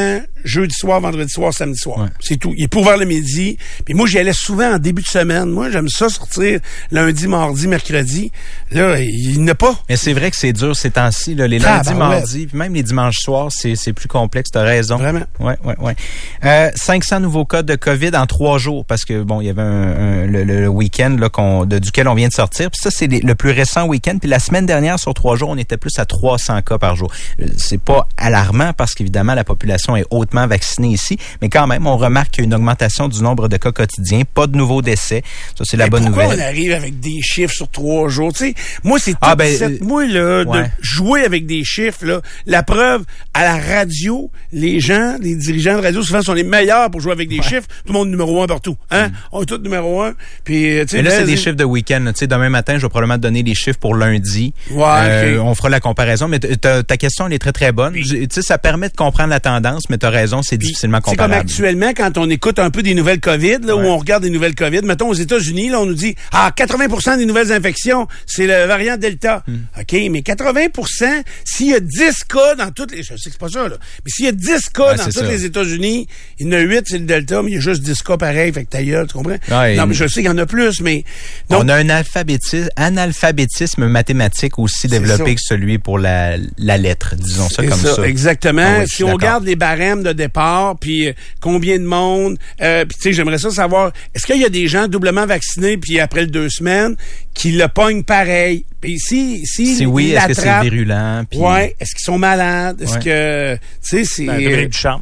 jeudi soir, vendredi soir, samedi soir. Ouais. C'est tout. Il est pas ouvert le midi. Puis moi, j'y allais souvent en début de semaine. Moi, j'aime ça sortir lundi, mardi, mercredi. Là, il n'a pas. Mais c'est vrai que c'est dur ces temps-ci, là, les Ah, lundis, ben mardis, ouais. puis même les dimanches soirs, c'est, c'est plus complexe, t'as raison. Vraiment. Ouais, ouais, ouais. Euh, cinq cents nouveaux cas de COVID en trois jours, parce que bon, il y avait un, un, le, le week-end là, qu'on, de, duquel on vient de sortir. Puis ça, c'est les, le plus récent week-end. Puis la semaine dernière, sur trois jours, on était plus à trois cents cas par jour. C'est pas alarmant parce qu'évidemment, la population est hautement vaccinée ici, mais quand même, on remarque qu'il y a une augmentation du nombre de cas quotidiens, pas de nouveaux décès. Ça, c'est la Mais bonne pourquoi nouvelle. on arrive avec des chiffres sur trois jours? Tu sais, moi, c'est Ah, toute ben, cette euh, moi, là, ouais. de jouer avec des chiffres, là. La preuve, à la radio, les gens, les dirigeants de radio, souvent, sont les meilleurs pour jouer avec des Ouais. chiffres. Tout le monde numéro un partout. Hein? Mm. On est tous numéro un. Puis, tu sais, Mais là, c'est des les- chiffres de week-end. là. Tu sais, demain matin, je vais probablement te donner les chiffres pour lundi. Ouais, Euh, ok. On fera la comparaison. Mais t- ta, ta question, elle est très, très bonne. Tu sais, ça permet de comprendre la tendance, mais tu as raison, c'est difficilement C'est comme comparable. actuellement, quand on écoute un peu des nouvelles COVID, là, Ouais. où on regarde des nouvelles COVID, mettons aux États-Unis, là, on nous dit, ah, quatre-vingts pour cent des nouvelles infections, c'est le variant Delta. Hmm. OK, mais quatre-vingts pour cent, s'il y a dix cas dans toutes les, je sais que c'est pas ça, là, mais s'il y a dix cas Ouais, dans c'est tous ça. les États-Unis, il y en a huit, c'est le Delta, mais il y a juste dix cas pareil, fait que ta gueule, tu comprends? Ouais, non, et- mais je sais qu'il y en a plus, mais, donc, On a un alphabétisme, analphabétisme mathématique aussi développé ça. que celui pour la, la lettre, disons ça c'est comme ça. exactement. Ah oui, je si suis on d'accord. regarde les barèmes de départ, puis euh, combien de monde, euh, puis tu sais, j'aimerais ça savoir, est-ce qu'il y a des gens doublement vaccinés, puis après le deux semaines, qui le pognent pareil? Puis si, si, Si oui, ils est-ce que c'est l'attrapent, virulent? Puis... ouais, est-ce qu'ils sont malades? Est-ce Ouais. que, tu sais, c'est... Ben, Dominique Ducharme.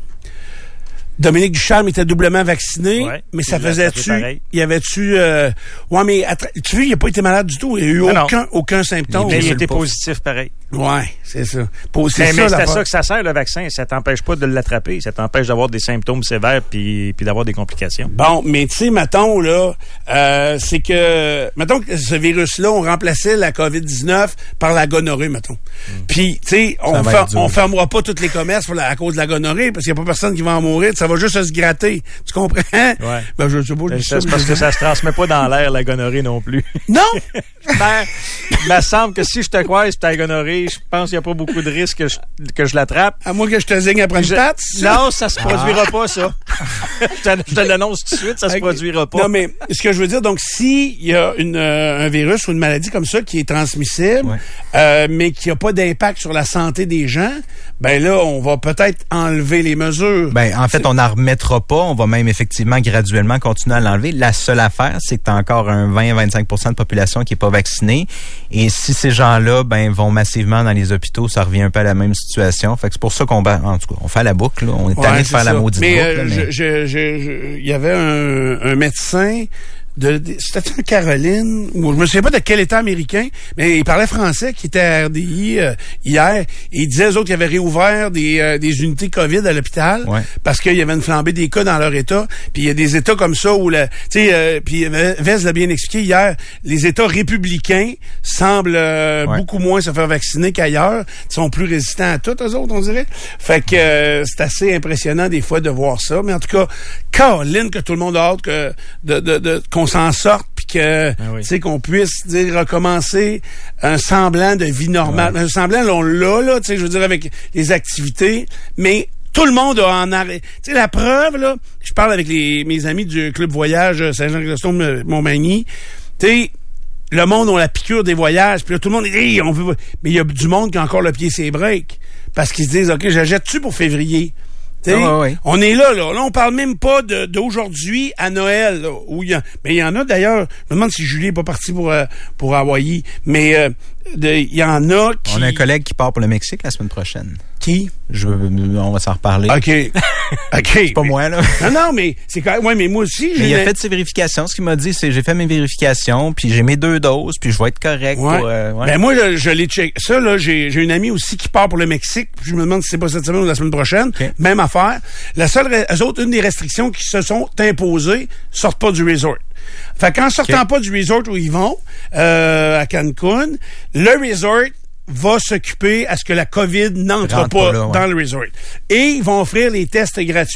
Dominique Ducharme était doublement vacciné, Ouais, mais ça il l'a faisait-tu... attrapé pareil. Il y avait-tu... Euh, ouais, mais attra- tu vois, il n'a pas été malade du tout. Il n'y a eu Non, non. aucun, aucun symptôme. Mais il sur était le pouce. positif pareil. Ouais, c'est ça. Pour- C'est Mais, ça, mais c'est à l'affaire. ça que ça sert, le vaccin. Ça t'empêche pas de l'attraper. Ça t'empêche d'avoir des symptômes sévères puis, puis d'avoir des complications. Bon, mais tu sais, mettons, là, euh, c'est que, mettons que ce virus-là, on remplaçait la covid dix-neuf par la gonorrhée, mettons. Puis, tu sais, on, va fer- être dur. on fermera pas tous les commerces pour la- à cause de la gonorrhée, parce qu'il n'y a pas personne qui va en mourir, ça va juste se gratter. Tu comprends? Ouais. Ben, je sais pas, je dis C'est ça, parce mais- que ça se transmet pas dans l'air, la gonorrhée non plus. Non! Ben, il me semble que si je te croise et tu as gonorrhée, je pense qu'il n'y a pas beaucoup de risques que je, que je l'attrape. À moins que je te zigne après une Je- patte, ça? Non, ça se produira pas, ça. je te, je te l'annonce tout de suite, ça se Ok. produira pas. Non, mais ce que je veux dire, donc, s'il y a une, euh, un virus ou une maladie comme ça qui est transmissible, Ouais. euh, mais qui n'a pas d'impact sur la santé des gens, ben là, on va peut-être enlever les mesures. Ben, en fait, on n'en remettra pas. On va même effectivement graduellement continuer à l'enlever. La seule affaire, c'est que tu as encore un vingt à vingt-cinq pour cent de population qui est pas vaccinée. Et si ces gens-là, ben, vont massivement dans les hôpitaux, ça revient un peu à la même situation. Fait que c'est pour ça qu'on, en tout cas, on fait la boucle, là. On est Ouais, tanné de c'est faire la ça. maudite mais, boucle, euh, là, mais- je- je- je- je- il y avait un, un médecin de, de- c'était en Caroline, ou je me souviens pas de quel État américain, mais il parlait français, qui était à R D I euh, hier, et il disait aux autres qu'ils avaient réouvert des, euh, des unités COVID à l'hôpital, Ouais. parce qu'il y avait une flambée des cas dans leur État, puis il y a des États comme ça où, la, tu sais, euh, puis Vez l'a bien expliqué hier, les États républicains semblent euh, Ouais. beaucoup moins se faire vacciner qu'ailleurs, ils sont plus résistants à tout, eux autres, on dirait. Fait que euh, c'est assez impressionnant des fois de voir ça, mais en tout cas, Caroline, que tout le monde a hâte que de, de, de, qu'on s'en sorte, puis que Ah oui. tu sais qu'on puisse dire recommencer un semblant de vie normale. Ouais. Un semblant, là, on l'a, là, tu sais, je veux dire, avec les activités, mais tout le monde a en arrêt. Tu sais, la preuve, là, je parle avec les, mes amis du Club Voyage Saint-Jean-Chrysostome-Montmagny, tu sais, le monde a la piqûre des voyages, puis là, tout le monde dit, hey, on veut... Mais il y a du monde qui a encore le pied ses breaks, parce qu'ils se disent, OK, j'achète-tu pour février? T'sais, Ah, ouais, ouais. on est là, là. Là, on parle même pas de, d'aujourd'hui à Noël, là, où il y a, mais il y en a d'ailleurs, je me demande si Julie est pas partie pour, euh, pour Hawaï, mais euh, de- il y en a qui... On a un collègue qui part pour le Mexique la semaine prochaine. Qui? Je, on va s'en reparler. OK. OK. C'est pas moi, là. Non, non, mais c'est quand même... Ouais, mais moi aussi, j'ai... Mais il a une- fait ses vérifications. Ce qu'il m'a dit, c'est j'ai fait mes vérifications, puis j'ai mes deux doses, puis je vais être correct. Ouais. Pour, euh, ouais. Ben moi, là, je l'ai checké. Ça, là, j'ai, j'ai une amie aussi qui part pour le Mexique. Puis je me demande si c'est pas cette semaine ou la semaine prochaine. OK. Même affaire. La seule, ra- eux autres, une des restrictions qui se sont imposées, sortent pas du resort. Fait qu'en sortant OK. pas du resort où ils vont, euh, à Cancun, le resort va s'occuper à ce que la COVID n'entre Rentre pas, pas là, ouais. dans le resort. Et ils vont offrir les tests gratuits.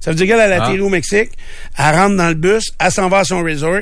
Ça veut dire qu'elle a atterri Ah. au Mexique, elle rentre dans le bus, elle s'en va à son resort.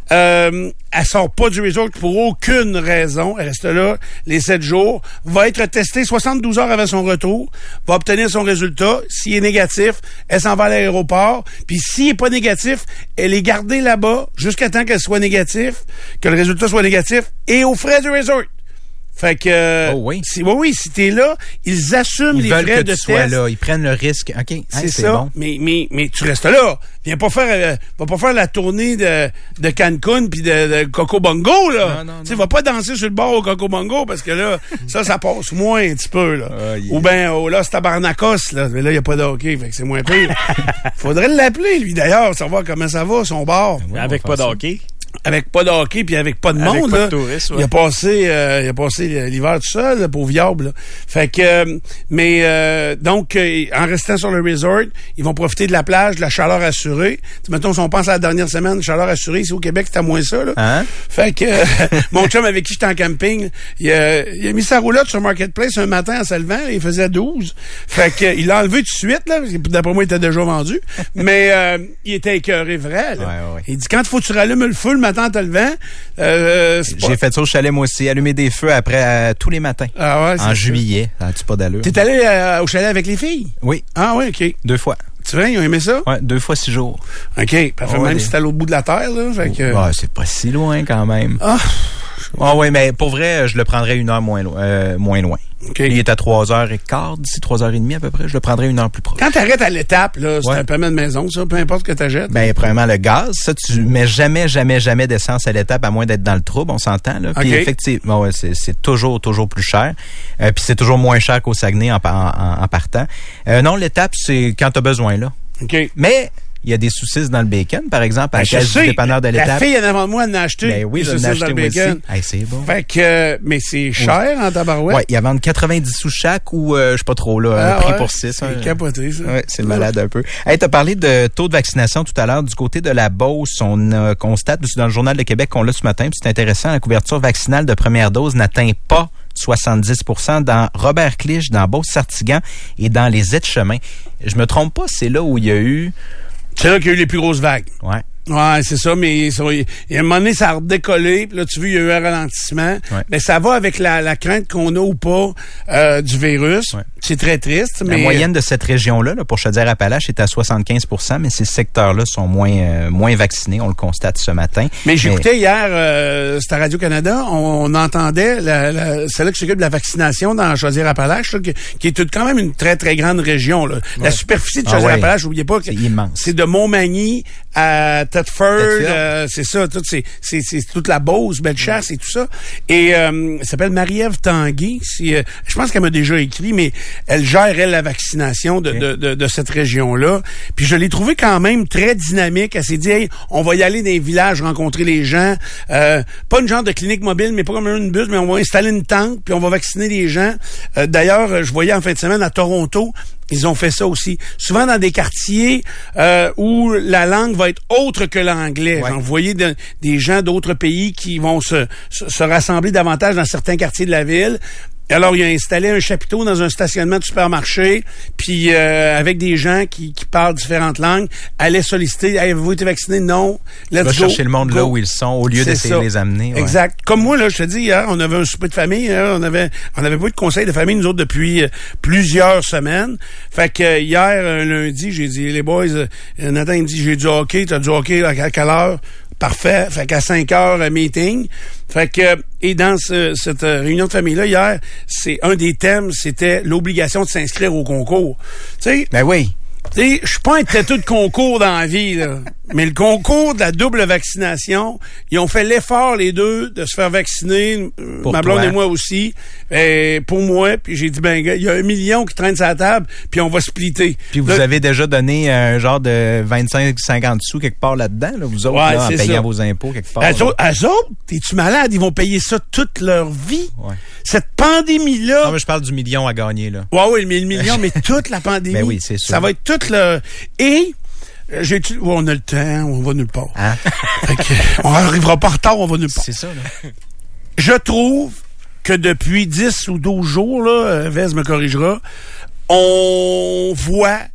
Euh, elle sort pas du resort pour aucune raison. Elle reste là les sept jours. Va être testée soixante-douze heures avant son retour. Va obtenir son résultat. S'il est négatif, elle s'en va à l'aéroport. Puis s'il est pas négatif, elle est gardée là-bas jusqu'à temps qu'elle soit négatif, que le résultat soit négatif et aux frais du resort. Fait que, oh oui. Si, oui, oui, si t'es là, ils assument Ils les veulent frais que de tu sois test. là. Ils prennent le risque. OK. Hey, C'est c'est ça. bon. Mais, mais, mais tu restes là. Viens pas faire, euh, va pas faire la tournée de, de Cancun puis de, de Coco Bongo, là. Tu sais, va pas danser sur le bord au Coco Bongo parce que là, ça, ça passe moins un petit peu, là. Oh, yeah. Ou ben, au Los Tabarnakos, là. Mais là, y a pas de hockey, fait que c'est moins pire. Faudrait l'appeler, lui, d'ailleurs, savoir comment ça va, son bar. Ouais, avec pas de hockey. Avec pas de hockey puis avec pas de Avec monde, pas de là. touristes, ouais. Il a passé, euh, il a passé l'hiver tout seul, là, pauvre viable, là. Fait que, euh, mais euh, donc, euh, en restant sur le resort, ils vont profiter de la plage, de la chaleur assurée. T'sais, mettons, si on pense à la dernière semaine, chaleur assurée, ici au Québec, c'était moins ça, là. Hein? Fait que euh, mon chum avec qui j'étais en camping, il a, il a mis sa roulotte sur Marketplace un matin en se levant, il faisait douze. Fait que il l'a enlevé tout de suite, là, parce que d'après moi, il était déjà vendu. Mais euh, il était écœuré vrai, là. Ouais, ouais. Il dit, quand il faut que tu rallumes le feu le matin en te levant, euh, c'est pas... J'ai fait ça au chalet, moi aussi. Allumer des feux après euh, tous les matins. Ah ouais, c'est En ça. juillet. Ça a-tu pas d'allure? T'es allé euh, au chalet avec les filles? Oui. Ah oui, OK. Deux fois. Tu vois, ils ont aimé ça? Ouais, deux fois six jours. OK. Parfait, Ouais, même les- si t'es à l'autre bout de la terre, là. Fait que... Ouais, c'est pas si loin quand même. Ah. Ah oui, mais pour vrai, je le prendrais une heure moins, lo- euh, moins loin. OK. Il est à trois heures quinze, d'ici trois heures trente à peu près. Je le prendrais une heure plus proche. Quand t'arrêtes à l'étape, là, c'est Ouais. un permis de maison, ça, peu importe ce que t'achètes. Ben, premièrement, le gaz, ça, tu mets jamais, jamais, jamais d'essence à l'étape, à moins d'être dans le trouble, on s'entend, là. Puis, OK. effectivement, ouais, c'est, c'est toujours, toujours plus cher. Euh, puis c'est toujours moins cher qu'au Saguenay en, en, en- en partant. Euh, non, l'étape, c'est quand t'as besoin, là. OK. Mais, il y a des saucisses dans le bacon, par exemple, à Ben, la je case du sais, dépanneur de la l'étape. fille en avant de moi en a acheté. Ben oui, des je l'ai saucisses acheté dans le moi bacon. aussi. Hey, c'est bon. Fait que, euh, mais c'est cher en tabarouette. Ouais, il y a vendu quatre-vingt-dix sous chaque ou, euh, je sais pas trop, là, Ah un prix ouais, pour six. c'est hein. capoté, ça. Ouais, c'est malade un peu. Hey, t'as parlé de taux de vaccination tout à l'heure. Du côté de la Beauce, on euh, constate, c'est dans le Journal de Québec qu'on l'a ce matin, puis c'est intéressant, la couverture vaccinale de première dose n'atteint pas soixante-dix pour cent dans Robert-Cliche, dans Beauce-Sartigan et dans les Aides-Chemins. Je me trompe pas, c'est là où il y a eu... C'est là qu'il y a eu les plus grosses vagues. Ouais. Ouais, c'est ça, mais ça, il y a un moment donné, ça a redécollé, puis là, tu vois, il y a eu un ralentissement. Ouais. Mais ça va avec la, la crainte qu'on a ou pas euh, du virus. Ouais. C'est très triste, La mais... moyenne de cette région-là, là, pour Chaudière-Appalaches, est à soixante-quinze pour cent, mais ces secteurs-là sont moins euh, moins vaccinés. On le constate ce matin. Mais j'écoutais hier, euh, c'était à Radio-Canada, on, on entendait la, la, celle-là qui s'occupe de la vaccination dans Chaudière-Appalaches, là, qui, qui est toute quand même une très, très grande région. Là. La Ouais. superficie de Ah Chaudière-Appalaches, ouais. n'oubliez pas que C'est immense. c'est de Montmagny à Thetford, Thetford. euh, c'est ça, tout, c'est, c'est, c'est toute la Beauce, Bellechasse et tout ça. Et euh, elle s'appelle Marie-Ève Tanguay. C'est, euh, je pense qu'elle m'a déjà écrit, mais elle gère, elle, la vaccination de, Okay. de, de, de cette région-là. Puis je l'ai trouvé quand même très dynamique. Elle s'est dit, hey, on va y aller dans les villages, rencontrer les gens. Euh, pas une genre de clinique mobile, mais pas comme une bus, mais on va installer une tente, puis on va vacciner les gens. Euh, d'ailleurs, je voyais en fin de semaine à Toronto, ils ont fait ça aussi. Souvent dans des quartiers euh, où la langue va être autre que l'anglais. Ouais. Genre, vous voyez de- des gens d'autres pays qui vont se, se, se rassembler davantage dans certains quartiers de la ville. Alors, il a installé un chapiteau dans un stationnement de supermarché, puis euh, avec des gens qui, qui parlent différentes langues, allait solliciter, hey, avez-vous été vacciné? Non. Let's Va go. chercher le monde Go. là où ils sont, au lieu C'est d'essayer ça. de les amener. Ouais. Exact. Comme moi, là, je te dis, hier, on avait un souper de famille, hein, on avait, on avait pas eu de conseil de famille, nous autres, depuis euh, plusieurs semaines. Fait que euh, hier, un lundi, j'ai dit, les boys, euh, Nathan, il me dit, j'ai du hockey, t'as du hockey à quelle heure? Parfait. Fait qu'à cinq heures, euh, meeting. Fait que, et dans ce- cette euh, réunion de famille-là, hier, c'est un des thèmes, c'était l'obligation de s'inscrire au concours. Tu sais, Ben oui. tu sais, je suis pas un têteux de concours dans la vie, là. Mais le concours de la double vaccination, ils ont fait l'effort, les deux, de se faire vacciner, euh, Pour ma blonde toi. et moi aussi, et pour moi. Puis j'ai dit, ben, gars, il y a un million qui traîne sur la table, puis on va splitter. Puis vous Là, avez déjà donné un genre de vingt-cinq à cinquante sous quelque part là-dedans, là, vous autres, Ouais, là, en c'est payant ça. vos impôts quelque part. Eux là. autres, eux autres, t'es-tu malade? Ils vont payer ça toute leur vie. Ouais. Cette pandémie-là... Non, mais je parle du million à gagner, là. Ouais, oui, mais le million, mais toute la pandémie. Ben oui, c'est sûr. Ça va être toute le... Et... euh, J'ai ouais, on a le temps, on va nulle part. Hein? Fait que, on arrivera pas en retard, on va nulle part. C'est ça, là. Je trouve que depuis dix ou douze jours, là, euh, Vez me corrigera, on voit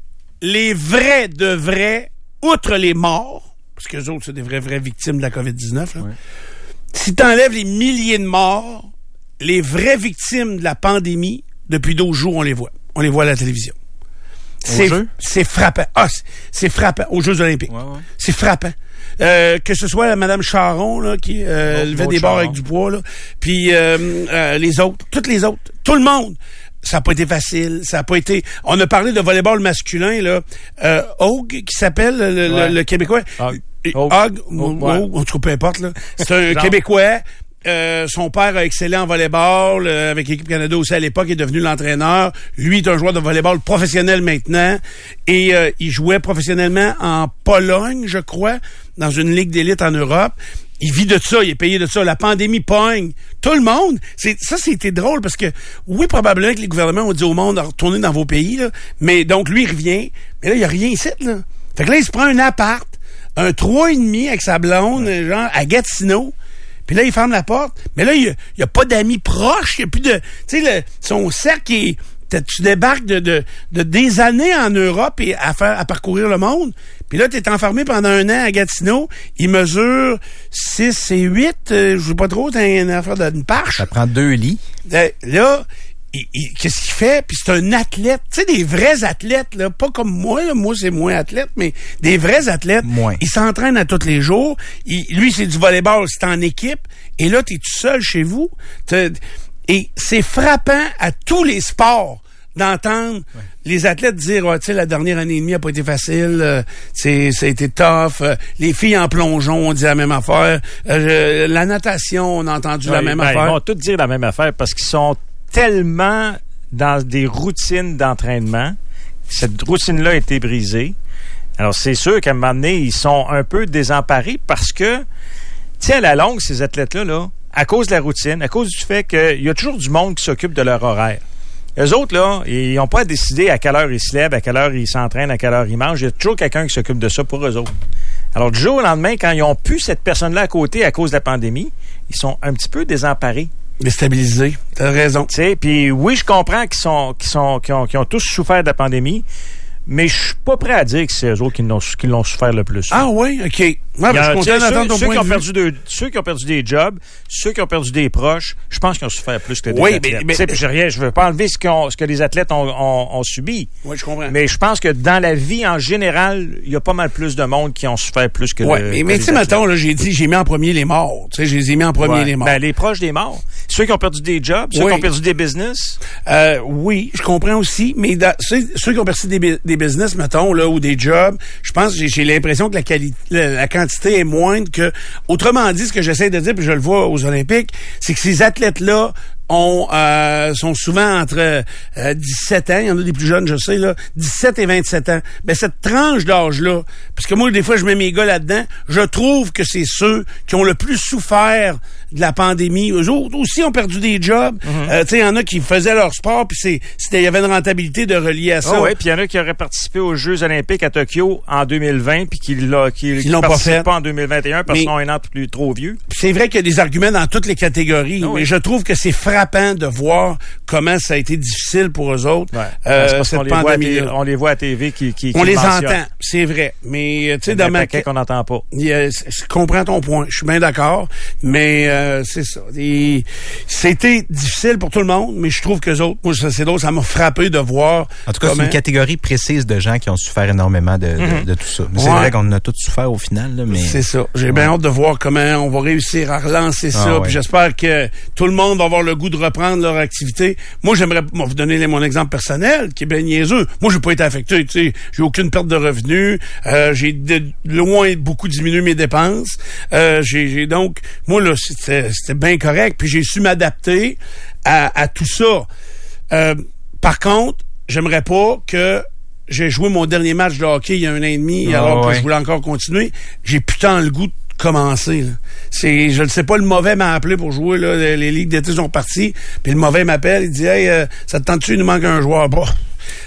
les vrais de vrais, outre les morts, parce que les autres, c'est des vrais, vraies victimes de la covid dix-neuf, là. Ouais. Si t'enlèves les milliers de morts, les vraies victimes de la pandémie, depuis douze jours, on les voit. On les voit à la télévision. C'est, c'est frappant. Ah, c'est, c'est frappant. Aux Jeux olympiques. Ouais, ouais. C'est frappant. Euh, que ce soit Mme Charon, là, qui euh, levait des barres avec du poids, là, puis euh, euh, les autres, toutes les autres, tout le monde. Ça n'a pas été facile, ça n'a pas été... On a parlé de volleyball masculin, là. Euh, Hogue, qui s'appelle, le, ouais. le, le Québécois. Hogue. Hogue, en tout cas, peu importe, là. C'est un Québécois. Euh, son père a excellé en volleyball, euh, avec l'équipe Canada aussi à l'époque, il est devenu l'entraîneur. Lui est un joueur de volleyball professionnel maintenant. Et euh, il jouait professionnellement en Pologne, je crois, dans une ligue d'élite en Europe. Il vit de ça, il est payé de ça. La pandémie pogne. Tout le monde. C'est, ça, c'était drôle parce que, oui, probablement que les gouvernements ont dit au monde de retourner dans vos pays, là. Mais donc, lui, il revient. Mais là, il n'y a rien ici, là. Fait que là, il se prend un appart, un trois et demi avec sa blonde, ouais. genre, à Gatineau. Puis là, il ferme la porte. Mais là, il n'y a, a pas d'amis proches. Il n'y a plus de... Tu sais, son cercle est... Tu débarques de, de, de des années en Europe et à faire à parcourir le monde. Puis là, tu es enfermé pendant un an à Gatineau. Il mesure six et huit. Euh, je sais pas trop, t'as une affaire d'une parche. Ça prend deux lits. Euh, là, il, il, qu'est-ce qu'il fait? Puis c'est un athlète. Tu sais, des vrais athlètes, là. Pas comme moi, là. Moi, c'est moins athlète, mais des vrais athlètes. Moins. Ils s'entraînent à tous les jours. Il, lui, c'est du volleyball, c'est en équipe. Et là, t'es tout seul chez vous. T'as, Et c'est frappant à tous les sports d'entendre ouais. les athlètes dire oh, tu sais la dernière année et demie a pas été facile, euh, c'est ça a été tough, euh, les filles en plongeon ont dit la même affaire, euh, la natation on a entendu ouais, la même ben, affaire. Ils vont tous dire la même affaire parce qu'ils sont tellement dans des routines d'entraînement, cette routine-là a été brisée. Alors c'est sûr qu'à un moment donné, ils sont un peu désemparés parce que tu sais à la longue ces athlètes-là là, à cause de la routine, à cause du fait qu'il y a toujours du monde qui s'occupe de leur horaire. Eux autres, là, ils n'ont pas à décider à quelle heure ils se lèvent, à quelle heure ils s'entraînent, à quelle heure ils mangent. Il y a toujours quelqu'un qui s'occupe de ça pour eux autres. Alors, du jour au lendemain, quand ils n'ont plus cette personne-là à côté à cause de la pandémie, ils sont un petit peu désemparés. Déstabilisés. T'as raison. Tu sais, puis oui, je comprends qu'ils sont, qu'ils sont, qu'ils ont, qu'ils ont tous souffert de la pandémie, mais je suis pas prêt à dire que c'est eux autres qui l'ont, qui l'ont souffert le plus. Ah oui, OK. Ouais, ben, je suis content d'entendre ton ceux, point qui ont de perdu de, ceux qui ont perdu des jobs, ceux qui ont perdu des proches, je pense qu'ils ont souffert plus que des oui, athlètes. Mais, mais, je ne veux pas enlever ce, qu'on, ce que les athlètes ont, ont, ont subi. Oui, je comprends. Mais je pense que dans la vie, en général, il y a pas mal plus de monde qui ont souffert plus que, ouais, le, mais, que mais tu sais, mettons, là, j'ai dit, j'ai mis en premier les morts. Tu sais, je les ai mis en premier ouais. les morts. Ben, les proches des morts. Ceux qui ont perdu des jobs, ceux oui. qui ont perdu des business. Euh, oui, je comprends aussi, mais dans, ceux, ceux qui ont perdu des, des business, mettons, là, ou des jobs, je pense que j'ai, j'ai l'impression que la qualité, la, la quantité est moindre que, autrement dit, ce que j'essaie de dire, puis je le vois aux Olympiques, c'est que ces athlètes-là ont, euh, sont souvent entre euh, dix-sept ans, il y en a des plus jeunes, je sais, là, dix-sept et vingt-sept ans. Ben, cette tranche d'âge-là, parce que moi, des fois, je mets mes gars là-dedans, je trouve que c'est ceux qui ont le plus souffert de la pandémie. Eux autres aussi ont perdu des jobs. Mm-hmm. Euh, tu sais, il y en a qui faisaient leur sport, puis c'est, c'était, il y avait une rentabilité de relier à ça. Oh oui, puis il y en a qui auraient participé aux Jeux olympiques à Tokyo en deux mille vingt, puis qui, l'a, qui, qui l'ont pas fait pas en deux mille vingt et un parce qu'ils sont un an plus trop vieux. C'est vrai qu'il y a des arguments dans toutes les catégories, oh, mais oui. je trouve que c'est frappant de voir comment ça a été difficile pour eux autres. Ouais. Euh, cette on, pandémie les on les voit à T V qui, qui, qui on les mentionnent. entend, c'est vrai. Mais tu sais, dans ma qu'on n'entend pas. Euh, je comprends ton point. Je suis bien d'accord, mais euh, c'est ça. Et, c'était difficile pour tout le monde, mais je trouve que les autres, moi, c'est drôle, ça m'a frappé de voir. En tout cas, comment... c'est une catégorie précise de gens qui ont souffert énormément de, mm-hmm. de, de tout ça. Mais ouais. c'est vrai qu'on a tous souffert au final, là, mais c'est ça. J'ai ouais. bien hâte de voir comment on va réussir à relancer ça. Ah, ouais. Puis j'espère que tout le monde va avoir le goût de reprendre leur activité. Moi, j'aimerais moi, vous donner mon exemple personnel, qui est bien niaiseux. Moi, j'ai pas été affecté, tu sais. J'ai aucune perte de revenus. Euh, j'ai de loin beaucoup diminué mes dépenses. Euh, j'ai, j'ai donc, moi, là, c'était, c'était bien correct. Puis j'ai su m'adapter à, à tout ça. Euh, par contre, j'aimerais pas que j'ai joué mon dernier match de hockey il y a un an et demi, oh, alors ouais. que je voulais encore continuer. J'ai putain le goût de commencer. Là. C'est, je ne sais pas, le mauvais m'a appelé pour jouer. Là, les, les ligues d'été sont parties. Puis le mauvais m'appelle, il dit « Hey, euh, ça te tente-tu, il nous manque un joueur? » Bah.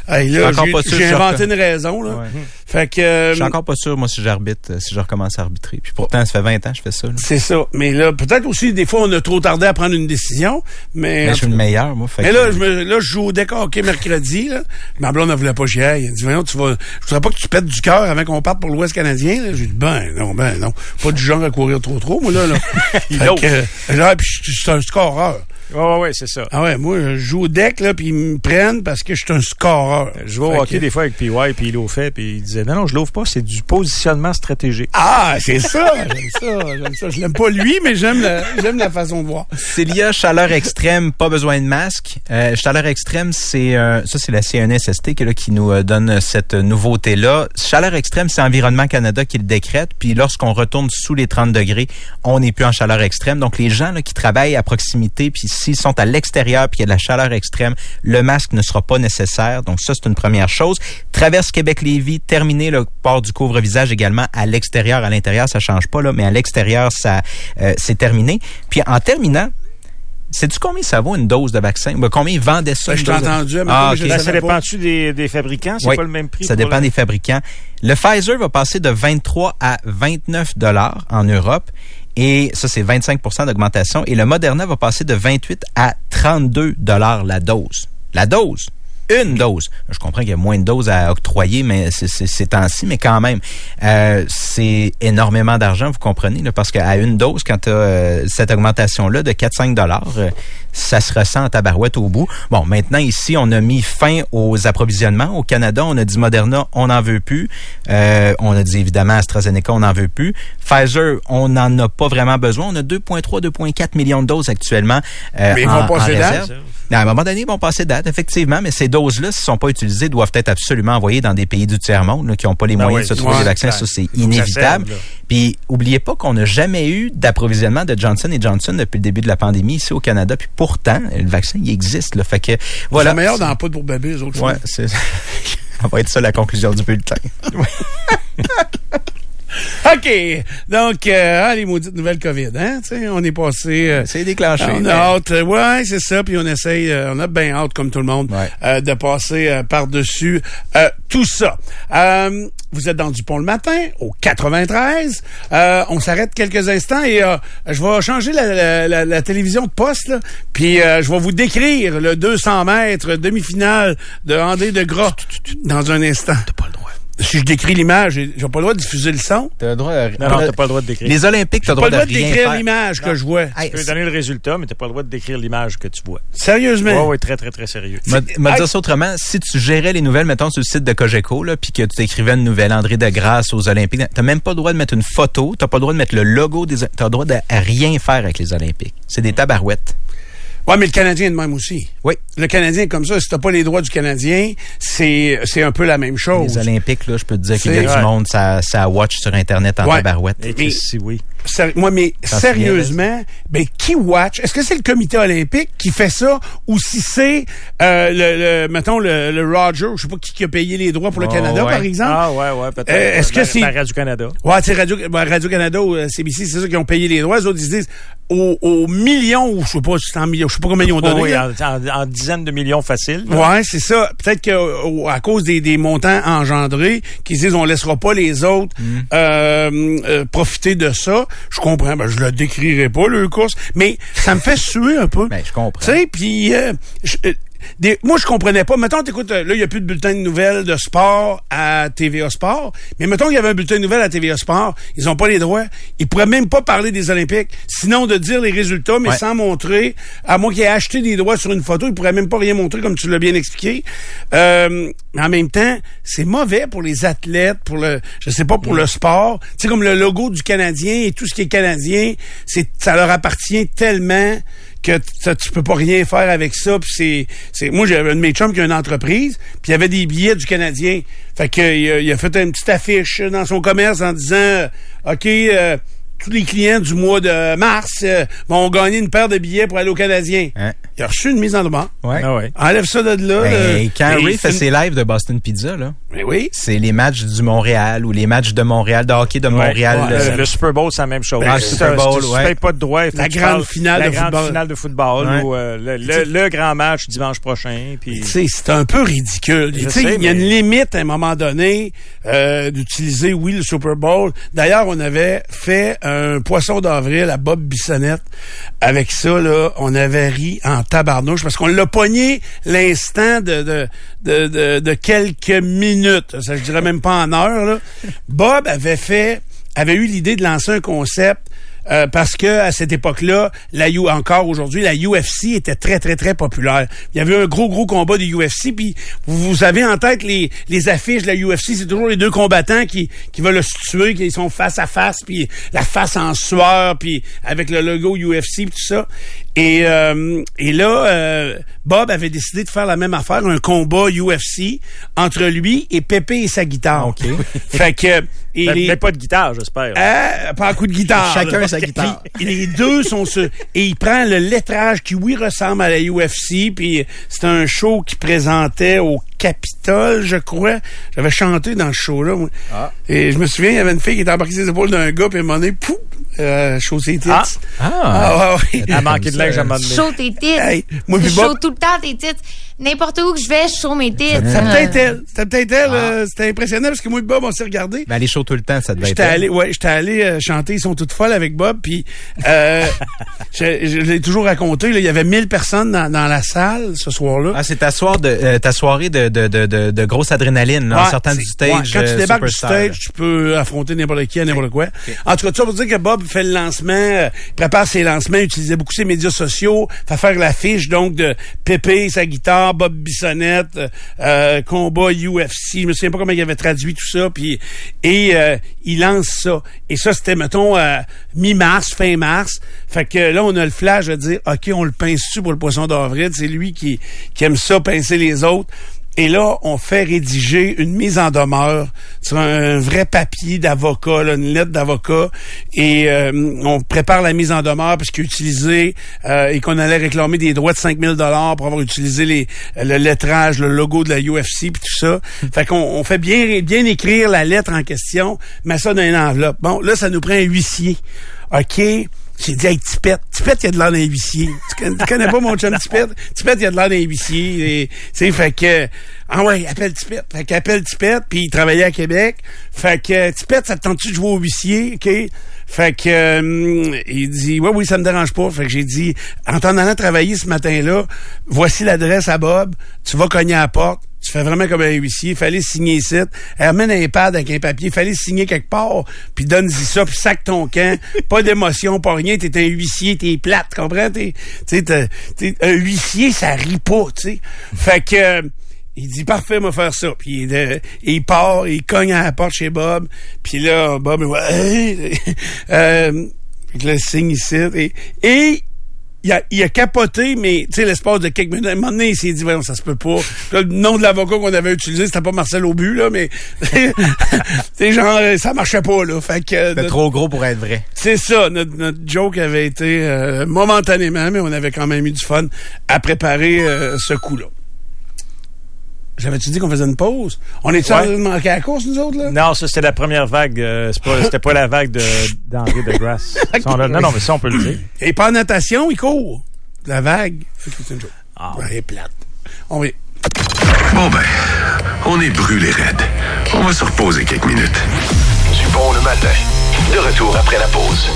Hey, là, j'ai, pas sûr j'ai inventé une raison. Là. Ouais. Fait que, euh, je suis encore pas sûr, moi, si j'arbitre, si je recommence à arbitrer. Puis pourtant, ça fait vingt ans que je fais ça. Là. C'est ça. Mais là, peut-être aussi, des fois, on a trop tardé à prendre une décision. Mais, mais je suis le meilleur, moi. Fait mais que... là, je me, là, je joue au deck hockey mercredi. Là. Ma blonde ne voulait pas que j'y aille. Elle dit, voyons, tu vas, je voudrais pas que tu pètes du cœur avant qu'on parte pour l'Ouest canadien. Là. J'ai dit, ben non, ben non. Pas du genre à courir trop trop, moi, là. là. fait que, là, puis je suis un scoreur. Ouais, ouais, ouais, c'est ça. Ah ouais, moi, je joue au deck, là, puis ils me prennent parce que je suis un scoreur. Je vais au hockey que... des fois avec P Y, puis il l'ouvre fait, puis il disait, non, non, je l'ouvre pas, c'est du positionnement stratégique. Ah, c'est ça, j'aime ça, j'aime ça. Je l'aime pas lui, mais j'aime la, j'aime la façon de voir. Célia, chaleur extrême, pas besoin de masque. Euh, chaleur extrême, c'est, euh, ça, c'est la C N S S T qui, là, qui nous euh, donne cette nouveauté-là. Chaleur extrême, c'est Environnement Canada qui le décrète, puis lorsqu'on retourne sous les trente degrés, on n'est plus en chaleur extrême. Donc, les gens, là, qui travaillent à proximité, puis s'ils sont à l'extérieur puis qu'il y a de la chaleur extrême, le masque ne sera pas nécessaire. Donc ça, c'est une première chose. Traverse Québec-Lévis, terminer le port du couvre-visage également à l'extérieur. À l'intérieur, ça change pas, là, mais à l'extérieur, ça euh, c'est terminé. Puis en terminant, sais-tu combien ça vaut une dose de vaccin? Ben, combien ils vendaient ça? Ben, je t'ai entendu. Mais ah, okay. ben, ça dépend-tu des, des fabricants? C'est oui, pas le même prix? Ça dépend le... des fabricants. Le Pfizer va passer de vingt-trois à vingt-neuf dollars en Europe. Et ça, c'est vingt-cinq pour cent d'augmentation. Et le Moderna va passer de vingt-huit à trente-deux dollars la dose. La dose! Une dose. Je comprends qu'il y a moins de doses à octroyer, mais c'est, c'est, ces temps-ci, mais quand même, euh, c'est énormément d'argent, vous comprenez, là, parce qu'à une dose, quand tu as euh, cette augmentation-là de quatre à cinq dollars, euh, ça se ressent en tabarouette au bout. Bon, maintenant, ici, on a mis fin aux approvisionnements. Au Canada, on a dit Moderna, on n'en veut plus. Euh, on a dit, évidemment, AstraZeneca, on n'en veut plus. Pfizer, on n'en a pas vraiment besoin. On a deux virgule trois, deux virgule quatre millions de doses actuellement euh, mais ils en, vont passer en date. À un moment donné, ils vont passer date, effectivement, mais ces doses-là, s'ils ne sont pas utilisées, doivent être absolument envoyées dans des pays du tiers-monde là, qui n'ont pas les ben moyens oui, de se trouver ouais, des vaccins. Ça, c'est inévitable. Ça serve, puis, oubliez pas qu'on n'a jamais eu d'approvisionnement de Johnson and Johnson depuis le début de la pandémie ici au Canada. Puis pourtant, le vaccin, il existe. Là. Fait que, voilà. C'est meilleur dans la poudre pour bébé, les autres. Ouais, c'est... ça va être ça la conclusion du bulletin. OK. Donc, euh, ah, les maudites nouvelles COVID, hein? Tu sais, on est passé... Euh, c'est déclenché. On a hâte. Euh, ouais, c'est ça. Puis on essaye, euh, on a bien hâte, comme tout le monde, ouais. euh, de passer euh, par-dessus euh, tout ça. Euh, vous êtes dans Dupont le matin, au quatre-vingt-treize. Euh, on s'arrête quelques instants et euh, je vais changer la, la, la, la télévision de poste, là. Puis euh, je vais vous décrire le deux cents mètres demi-finale de André de Gras dans un instant. T'as pas le droit. Si je décris l'image, j'ai pas le droit de diffuser le son. T'as le droit de... Non, non, t'as pas le droit de décrire. Les Olympiques, t'as le droit de rien faire. J'ai pas le droit de décrire l'image que je vois. Tu peux donner le résultat, mais t'as pas le droit de décrire l'image que tu vois. Sérieusement? Oui, oui, très, très, très sérieux. Me, me dire ça autrement, si tu gérais les nouvelles, mettons, sur le site de Cogeco, là, puis que tu écrivais une nouvelle André de Grasse aux Olympiques, t'as même pas le droit de mettre une photo, t'as pas le droit de mettre le logo des... T'as le droit de rien faire avec les Olympiques. C'est des tabarouettes. Ouais, mais le Canadien est de même aussi. Oui. Le Canadien est comme ça. Si t'as pas les droits du Canadien, c'est c'est un peu la même chose. Les Olympiques, là, je peux te dire qu'il y a ouais. du monde, ça, ça watch sur Internet en ouais. tabarouette. Et mais, si oui. Ser- moi, mais ça sérieusement, ben qui watch? Est-ce que c'est le comité olympique qui fait ça ou si c'est euh, le, le mettons le, le Roger, je sais pas qui, qui a payé les droits pour le oh, Canada ouais. par exemple? Ah ouais ouais peut-être. Euh, est-ce que c'est Radio-Canada? Ouais, c'est Radio ben, Radio-Canada ou C B C, c'est ça qui ont payé les droits. Les autres ils se disent aux, aux millions ou je sais pas si c'est en millions, je sais pas combien ils ont donné. Oui, en, en, en dizaines de millions faciles. Là. Ouais, c'est ça. Peut-être que à cause des, des montants engendrés, qu'ils disent on laissera pas les autres mm. euh, euh, profiter de ça. Je comprends. Ben, je le décrirai pas le course, mais ça me fait suer un peu. Ben, je comprends. Tu sais, puis euh, Des, moi, je comprenais pas. Mettons, t'écoutes, là, il n'y a plus de bulletin de nouvelles de sport à T V A Sport. Mais mettons qu'il y avait un bulletin de nouvelles à T V A Sport. Ils n'ont pas les droits. Ils pourraient même pas parler des Olympiques. Sinon, de dire les résultats, mais ouais. sans montrer. À moins qu'il ait acheté des droits sur une photo, ils pourraient même pas rien montrer, comme tu l'as bien expliqué. Euh, mais en même temps, c'est mauvais pour les athlètes, pour le, je sais pas, pour ouais. le sport. Tu sais, comme le logo du Canadien et tout ce qui est canadien, c'est, ça leur appartient tellement que t- tu peux pas rien faire avec ça. Puis c'est, c'est, moi, j'avais un de mes chums qui a une entreprise, puis il y avait des billets du Canadien. Fait que il a, il a fait une petite affiche dans son commerce en disant, OK, euh, tous les clients du mois de mars euh, vont gagner une paire de billets pour aller au Canadien. Hein? Il a reçu une mise en demeure. Ouais. Ah ouais. Enlève ça de là. Ben, là. quand Et Ray fait c'est- ses lives de Boston Pizza, là, Mais oui. c'est les matchs du Montréal ou les matchs de Montréal, de hockey de Ouais. Montréal. Ouais, euh, le, le Super Bowl, c'est la même chose. Ben, le C'est Super un- Bowl, si tu ouais. payes pas de droit, il faut La que tu grande parles finale la de grande football. finale de football Ouais. ou euh, le, le, le grand match dimanche prochain. Puis Tu sais, c'est un peu ridicule. Je Tu sais, sais, il y a mais- une limite à un moment donné euh, d'utiliser, oui, le Super Bowl. D'ailleurs, on avait fait un poisson d'avril à Bob Bissonnette. Avec ça, là, on avait ri en tabarnouche parce qu'on l'a pogné l'instant de, de, de, de, de quelques minutes. Ça, je dirais même pas en heures, là. Bob avait fait, avait eu l'idée de lancer un concept Euh, parce que à cette époque-là, la U encore aujourd'hui, la U F C était très très très populaire. Il y avait un gros gros combat de U F C, puis vous, vous avez en tête les les affiches de la U F C, c'est toujours les deux combattants qui qui veulent se tuer, qui sont face à face, puis la face en sueur, puis avec le logo U F C, puis tout ça. Et euh, et là, euh, Bob avait décidé de faire la même affaire, un combat U F C entre lui et Pépé et sa guitare. OK. Fait que et mais, les- mais pas de guitare, j'espère. ah, pas un coup de guitare. Chacun là. sa guitare. Puis, les deux sont sur... Et il prend le lettrage qui, oui, ressemble à la U F C, puis c'est un show qui présentait au Capitole, je crois. J'avais chanté dans ce show-là. moi. Ah. Et je me souviens, il y avait une fille qui était embarquée sur les épaules d'un gars, puis à un moment donné, pouf, euh, chaud ses tits. Ah. Ah, ouais, ouais. Elle a manqué de linge à un moment donné. Chaud tes tits. Hey, moi, Je puis chaud Bob, tout le temps tes tits. N'importe où que je vais, je chaud mes tits. c'était peut-être elle. C'était peut-être elle. euh, C'était impressionnant parce que moi et Bob, on s'est regardés. Ben, les shows tout le temps, ça devait être. J'étais allé, ouais, j'étais allé euh, chanter Ils sont toutes folles avec Bob, puis euh, je, je l'ai toujours raconté. Là, il y avait mille personnes dans, dans la salle ce soir-là. Ah, c'est ta, soir de, euh, ta soirée de, de, de, de, de grosse adrénaline, là, en Ouais, sortant c'est- du stage. ouais, quand tu euh, débarques du Superstar. stage, tu peux affronter n'importe qui à n'importe quoi. En tout cas, tout ça pour dire que Bob fait le lancement, euh, prépare ses lancements, utilisait beaucoup ses médias sociaux, fait faire l'affiche donc de Pépé, sa guitare, Bob Bissonnette, euh, combat U F C. Je me souviens pas comment il avait traduit tout ça, puis et euh, il lance ça. Et ça, c'était, mettons, euh, mi-mars, fin mars. Fait que là, on a le flash de dire, OK, on le pince-tu pour le poisson d'avril? C'est lui qui, qui aime ça, pincer les autres. Et là, on fait rédiger une mise en demeure sur un vrai papier d'avocat, là, une lettre d'avocat, et euh, on prépare la mise en demeure parce qu'il a utilisé euh, et qu'on allait réclamer des droits de cinq mille dollars pour avoir utilisé les, le lettrage, le logo de la U F C puis tout ça. Fait qu'on on fait bien bien écrire la lettre en question, met ça dans une enveloppe. Bon, là, ça nous prend un huissier. OK? J'ai dit, hey, Tipette, Tipette, il y a de l'air d'un huissier. Tu connais, tu connais pas mon chum Tipette? Tipette, il y a de l'air d'un huissier. Et, tu sais, fait que, ah ouais, appelle Tipette. Fait qu'appelle Tipette, puis il travaillait à Québec. Fait que, Tipette, ça te tente-tu de jouer au huissier? OK? Fait que, euh, il dit, ouais, oui, ça me dérange pas. Fait que j'ai dit, en t'en allant travailler ce matin-là, voici l'adresse à Bob. Tu vas cogner à la porte. Tu fais vraiment comme un huissier. Fallait signer ici. Elle amène un pad avec un papier. Fallait signer quelque part. Puis donne-y ça. Puis sac ton camp. Pas d'émotion, pas rien. T'es un huissier. T'es plate. Comprends? T'es, t'sais, t'es, t'es, un huissier, ça rit pas, tu sais. Fait que... Euh, il dit, parfait, moi faire ça. Puis il, euh, il part, il cogne à la porte chez Bob. Puis là, Bob, ouais, euh, fait que là, il signe ici. Et, et il, a, il a capoté, mais tu sais, l'espace de quelques minutes, à un moment donné, il s'est dit, voyons, ça se peut pas. Puis là, le nom de l'avocat qu'on avait utilisé, c'était pas Marcel Aubu, là, mais c'est genre, ça marchait pas, là. Fait que... C'était notre- trop gros pour être vrai. c'est ça, notre, notre joke avait été euh, momentanément, mais on avait quand même eu du fun à préparer euh, ce coup-là. J'avais-tu dit qu'on faisait une pause? On est-tu en train de manquer à la course, nous autres, là? Non, ça, c'était la première vague. Euh, c'est pas, c'était pas la vague de, d'Henri de Grasse. Ça, on a- non, non, mais ça, on peut le dire. Et pas en natation, il court. La vague. Fait que c'est une joke. Ah. Ouais, elle est plate. On va... Bon ben, on est brûlé raide. On va se reposer quelques minutes. Du bon le matin. De retour après la pause.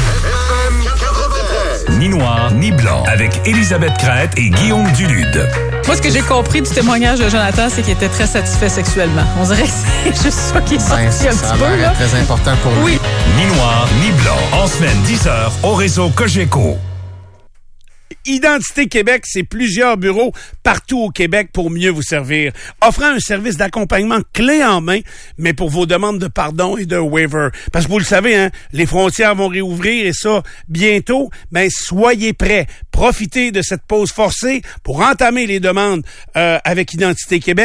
Ni noir, ni blanc. Avec Elisabeth Crête et Guillaume Dulude. Moi, ce que j'ai compris du témoignage de Jonathan, c'est qu'il était très satisfait sexuellement. On dirait que c'est juste ça qui est sorti Ben, un ça petit a peu, l'air là. très important pour lui. Oui. Ni noir, ni blanc. En semaine dix heures au réseau Cogeco. Identité Québec, c'est plusieurs bureaux partout au Québec pour mieux vous servir. Offrant un service d'accompagnement clé en main, mais pour vos demandes de pardon et de waiver. Parce que vous le savez, hein, les frontières vont réouvrir et ça bientôt. Ben, soyez prêts. Profitez de cette pause forcée pour entamer les demandes euh, avec Identité Québec.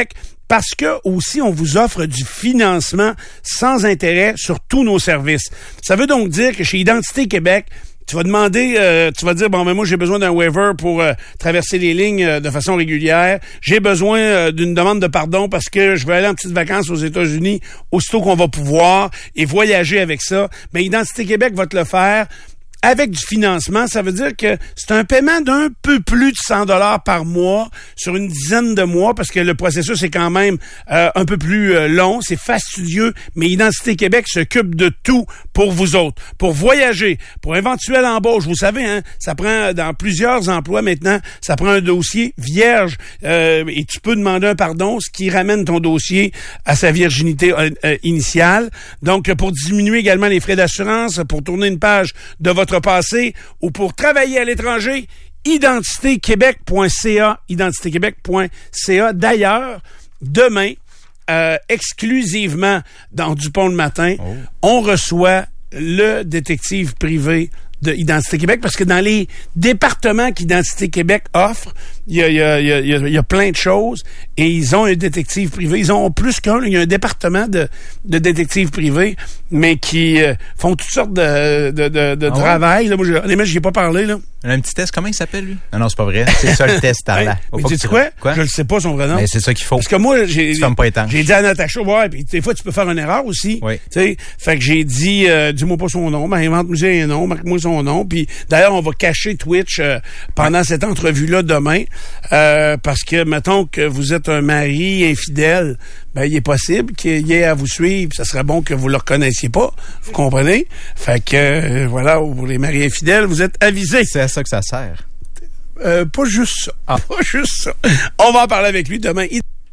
parce que aussi on vous offre du financement sans intérêt sur tous nos services. Ça veut donc dire que chez Identité Québec, tu vas demander, euh, tu vas dire, bon, ben moi, j'ai besoin d'un waiver pour euh, traverser les lignes euh, de façon régulière. J'ai besoin euh, d'une demande de pardon parce que je veux aller en petites vacances aux États-Unis aussitôt qu'on va pouvoir et voyager avec ça. Ben, Identité Québec va te le faire. Avec du financement, ça veut dire que c'est un paiement d'un peu plus de cent dollars par mois sur une dizaine de mois parce que le processus est quand même euh, un peu plus euh, long, c'est fastidieux, mais Identité Québec s'occupe de tout pour vous autres. Pour voyager, pour éventuelle embauche, vous savez, hein, ça prend dans plusieurs emplois maintenant, ça prend un dossier vierge euh, et tu peux demander un pardon, ce qui ramène ton dossier à sa virginité euh, euh, initiale. Donc, pour diminuer également les frais d'assurance, pour tourner une page de votre passé ou pour travailler à l'étranger, identité québec point c a, identité québec point c a. D'ailleurs, demain, euh, exclusivement dans Dupont le matin, oh. on reçoit le détective privé de Identité Québec, parce que dans les départements qu'Identité Québec offre, il y a, il y a, il y a, il y a plein de choses, et ils ont un détective privé. Ils ont plus qu'un. Il y a un département de, de détectives privés, mais qui euh, font toutes sortes de, de, de, de ah travail. Ouais? Là, moi, je, honnêtement, j'y ai pas parlé, là. Un petit test, comment il s'appelle, lui? Non, non, c'est pas vrai. C'est ça, le test, par là. Mais tu sais quoi? quoi? Je le sais pas, son vrai nom. Mais c'est ça qu'il faut. Parce que moi, j'ai, tu fermes pas étanche. J'ai dit à Natacha, ouais, puis des fois, tu peux faire une erreur aussi. Oui. Tu sais, fait que j'ai dit, euh, dis-moi pas son nom, ben, invente-moi un nom, marque-moi son nom, puis d'ailleurs, on va cacher Twitch euh, pendant ouais. cette entrevue-là demain, euh, parce que, mettons que vous êtes un mari infidèle, ben, il est possible qu'il y ait à vous suivre, ça serait bon que vous le reconnaissiez pas, vous comprenez? Fait que, euh, voilà, pour les maris infidèles, vous êtes avisés. C'est à ça que ça sert. Euh, pas juste ça. Ah. Pas juste ça. On va en parler avec lui demain.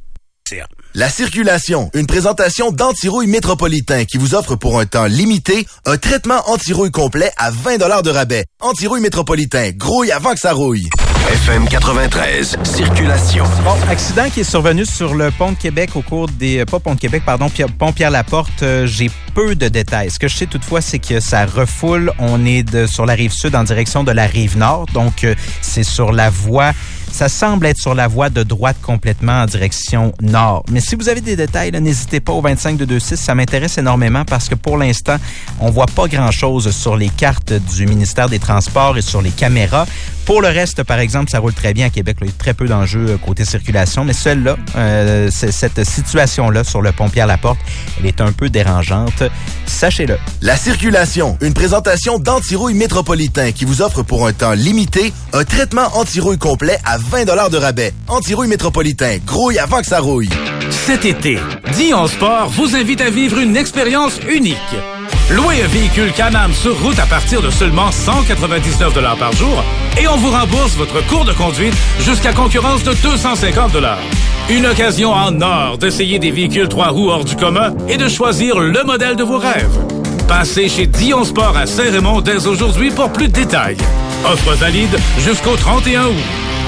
La circulation, une présentation d'Antirouille Métropolitain qui vous offre pour un temps limité un traitement anti-rouille complet à vingt dollars de rabais. Antirouille Métropolitain, grouille avant que ça rouille. F M quatre-vingt-treize, circulation. Bon, accident qui est survenu sur le pont de Québec au cours des... Pas pont de Québec, pardon, pont Pierre-Laporte. Euh, j'ai peu de détails. Ce que je sais toutefois, c'est que ça refoule. On est de, sur la rive sud en direction de la rive nord. Donc, euh, c'est sur la voie... Ça semble être sur la voie de droite complètement en direction nord. Mais si vous avez des détails, là, n'hésitez pas au vingt-cinq deux vingt-six. Ça m'intéresse énormément parce que pour l'instant, on voit pas grand-chose sur les cartes du ministère des Transports et sur les caméras. Pour le reste, par exemple, ça roule très bien à Québec. Là. Il y a très peu d'enjeux côté circulation. Mais celle-là, euh, cette situation-là sur le pont Pierre-Laporte, elle est un peu dérangeante. Sachez-le. La circulation, une présentation d'Antirouille Métropolitain qui vous offre pour un temps limité un traitement anti-rouille complet à vingt dollars de rabais. Antirouille Métropolitain, grouille avant que ça rouille. Cet été, Dion Sport vous invite à vivre une expérience unique. Louez un véhicule Can-Am sur route à partir de seulement cent quatre-vingt-dix-neuf dollars par jour et on vous rembourse votre cours de conduite jusqu'à concurrence de deux cent cinquante dollars. Une occasion en or d'essayer des véhicules trois roues hors du commun et de choisir le modèle de vos rêves. Passez chez Dion Sport à Saint-Raymond dès aujourd'hui pour plus de détails. Offre valide jusqu'au trente et un août.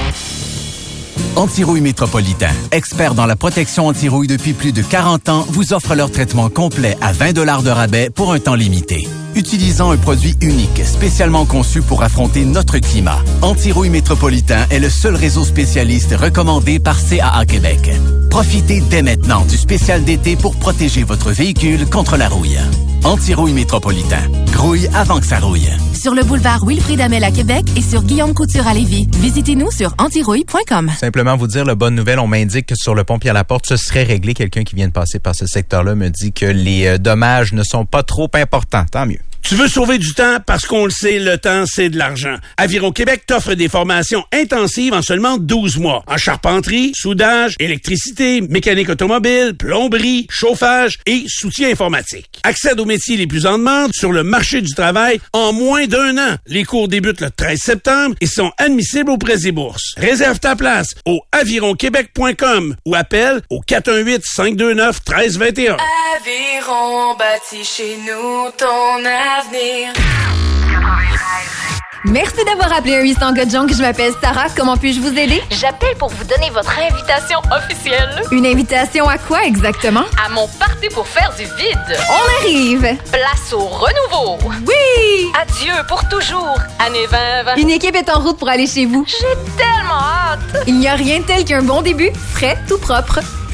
Antirouille Métropolitain, expert dans la protection anti-rouille depuis plus de quarante ans, vous offre leur traitement complet à vingt dollars de rabais pour un temps limité. Utilisant un produit unique, spécialement conçu pour affronter notre climat, Antirouille Métropolitain est le seul réseau spécialiste recommandé par C A A Québec. Profitez dès maintenant du spécial d'été pour protéger votre véhicule contre la rouille. Antirouille Métropolitain. Grouille avant que ça rouille. Sur le boulevard Wilfrid Hamel à Québec et sur Guillaume Couture à Lévis. Visitez-nous sur antirouille point com. Simplement vous dire, la bonne nouvelle, on m'indique que sur le pont Pierre-Laporte, ce serait réglé. Quelqu'un qui vient de passer par ce secteur-là me dit que les euh, dommages ne sont pas trop importants. Tant mieux. Tu veux sauver du temps parce qu'on le sait, le temps, c'est de l'argent. Aviron Québec t'offre des formations intensives en seulement douze mois. En charpenterie, soudage, électricité, mécanique automobile, plomberie, chauffage et soutien informatique. Accède aux métiers les plus en demande sur le marché du travail en moins d'un an. Les cours débutent le treize septembre et sont admissibles aux prêts et bourses. Réserve ta place au aviron québec point com ou appelle au quatre un huit, cinq deux neuf, un trois deux un. Aviron bâti chez nous ton avenir. Merci d'avoir appelé un huit cents gars de Junk. Je m'appelle Sarah. Comment puis-je vous aider? J'appelle pour vous donner votre invitation officielle. Une invitation à quoi exactement? À mon party pour faire du vide. On arrive. Place au renouveau. Oui! Adieu pour toujours. Année vingt vingt. Une équipe est en route pour aller chez vous. J'ai tellement hâte. Il n'y a rien de tel qu'un bon début, frais, tout propre.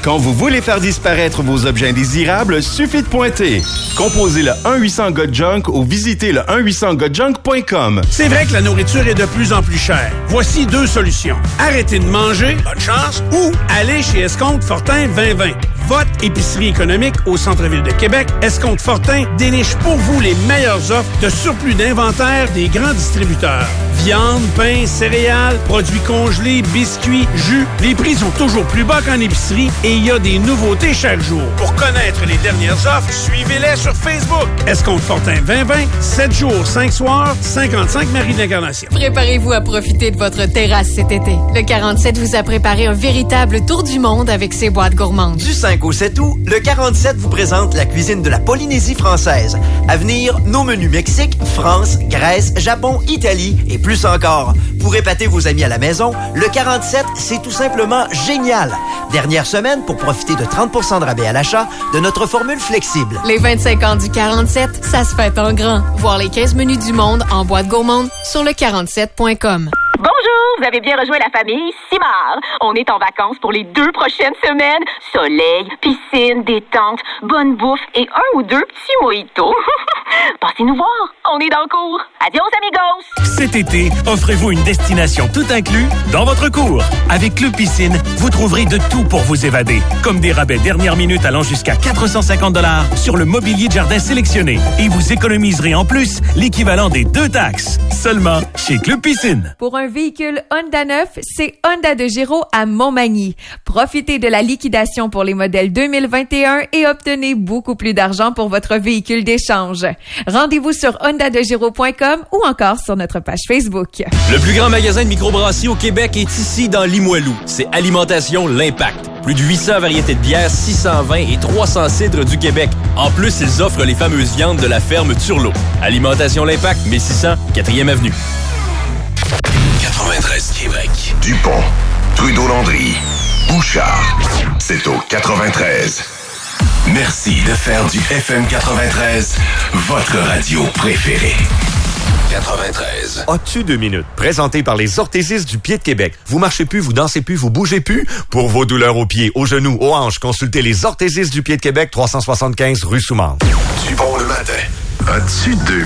Quand vous voulez faire disparaître vos objets indésirables, suffit de pointer. Composez le un huit cents Got Junk ou visitez le un huit cents got junk point com. C'est vrai que la nourriture est de plus en plus chère. Voici deux solutions. Arrêtez de manger, bonne chance, ou allez chez Escompte Fortin vingt vingt. Votre épicerie économique au centre-ville de Québec, Escompte Fortin déniche pour vous les meilleures offres de surplus d'inventaire des grands distributeurs. Viande, pain, céréales, produits congelés, biscuits, jus. Les prix sont toujours plus bas qu'en épicerie et il y a des nouveautés chaque jour. Pour connaître les dernières offres, suivez-les sur Facebook. Escompte Fortin vingt vingt, sept jours, cinq soirs, cinquante-cinq Marie de l'Incarnation. Préparez-vous à profiter de votre terrasse cet été. Le quarante-sept vous a préparé un véritable tour du monde avec ses boîtes gourmandes. Du cinq au sept août, le quarante-sept vous présente la cuisine de la Polynésie française. À venir, nos menus Mexique, France, Grèce, Japon, Italie et plus encore. Pour épater vos amis à la maison, le quarante-sept, c'est tout simplement génial. Dernière semaine pour profiter de trente pour cent de rabais à l'achat de notre formule flexible. Les vingt-cinq ans du quarante-sept, ça se fête en grand. Voir les quinze menus du monde en boîte gourmande sur le quarante-sept point com. Bonjour, vous avez bien rejoint la famille Simard. On est en vacances pour les deux prochaines semaines. Soleil, piscine, détente, bonne bouffe et un ou deux petits mojitos. Passez nous voir, on est dans le cours. Adios amigos! Cet été, offrez-vous une destination tout inclus dans votre cours. Avec Club Piscine, vous trouverez de tout pour vous évader. Comme des rabais dernière minute allant jusqu'à quatre cent cinquante dollars sur le mobilier de jardin sélectionné. Et vous économiserez en plus l'équivalent des deux taxes. Seulement chez Club Piscine. Pour un véhicule Honda neuf, c'est Honda de Géraud à Montmagny. Profitez de la liquidation pour les modèles deux mille vingt et un et obtenez beaucoup plus d'argent pour votre véhicule d'échange. Rendez-vous sur honda de géraud point com ou encore sur notre page Facebook. Le plus grand magasin de microbrasserie au Québec est ici dans Limoilou. C'est Alimentation L'Impact. Plus de huit cents variétés de bières, six cent vingt et trois cents cidres du Québec. En plus, ils offrent les fameuses viandes de la ferme Turlot. Alimentation L'Impact, mille six cents, quatrième avenue. quatre-vingt-treize Québec. Dupont, Trudeau-Landry, Bouchard. C'est au quatre-vingt-treize. Merci de faire du F M quatre-vingt-treize votre radio préférée. quatre-vingt-treize. As-tu deux minutes? Présenté par les orthésistes du pied de Québec. Vous marchez plus, vous dansez plus, vous bougez plus? Pour vos douleurs aux pieds, aux genoux, aux hanches, consultez les orthésistes du pied de Québec, trois cent soixante-quinze rue Soumande. Dupont le matin. As-tu deux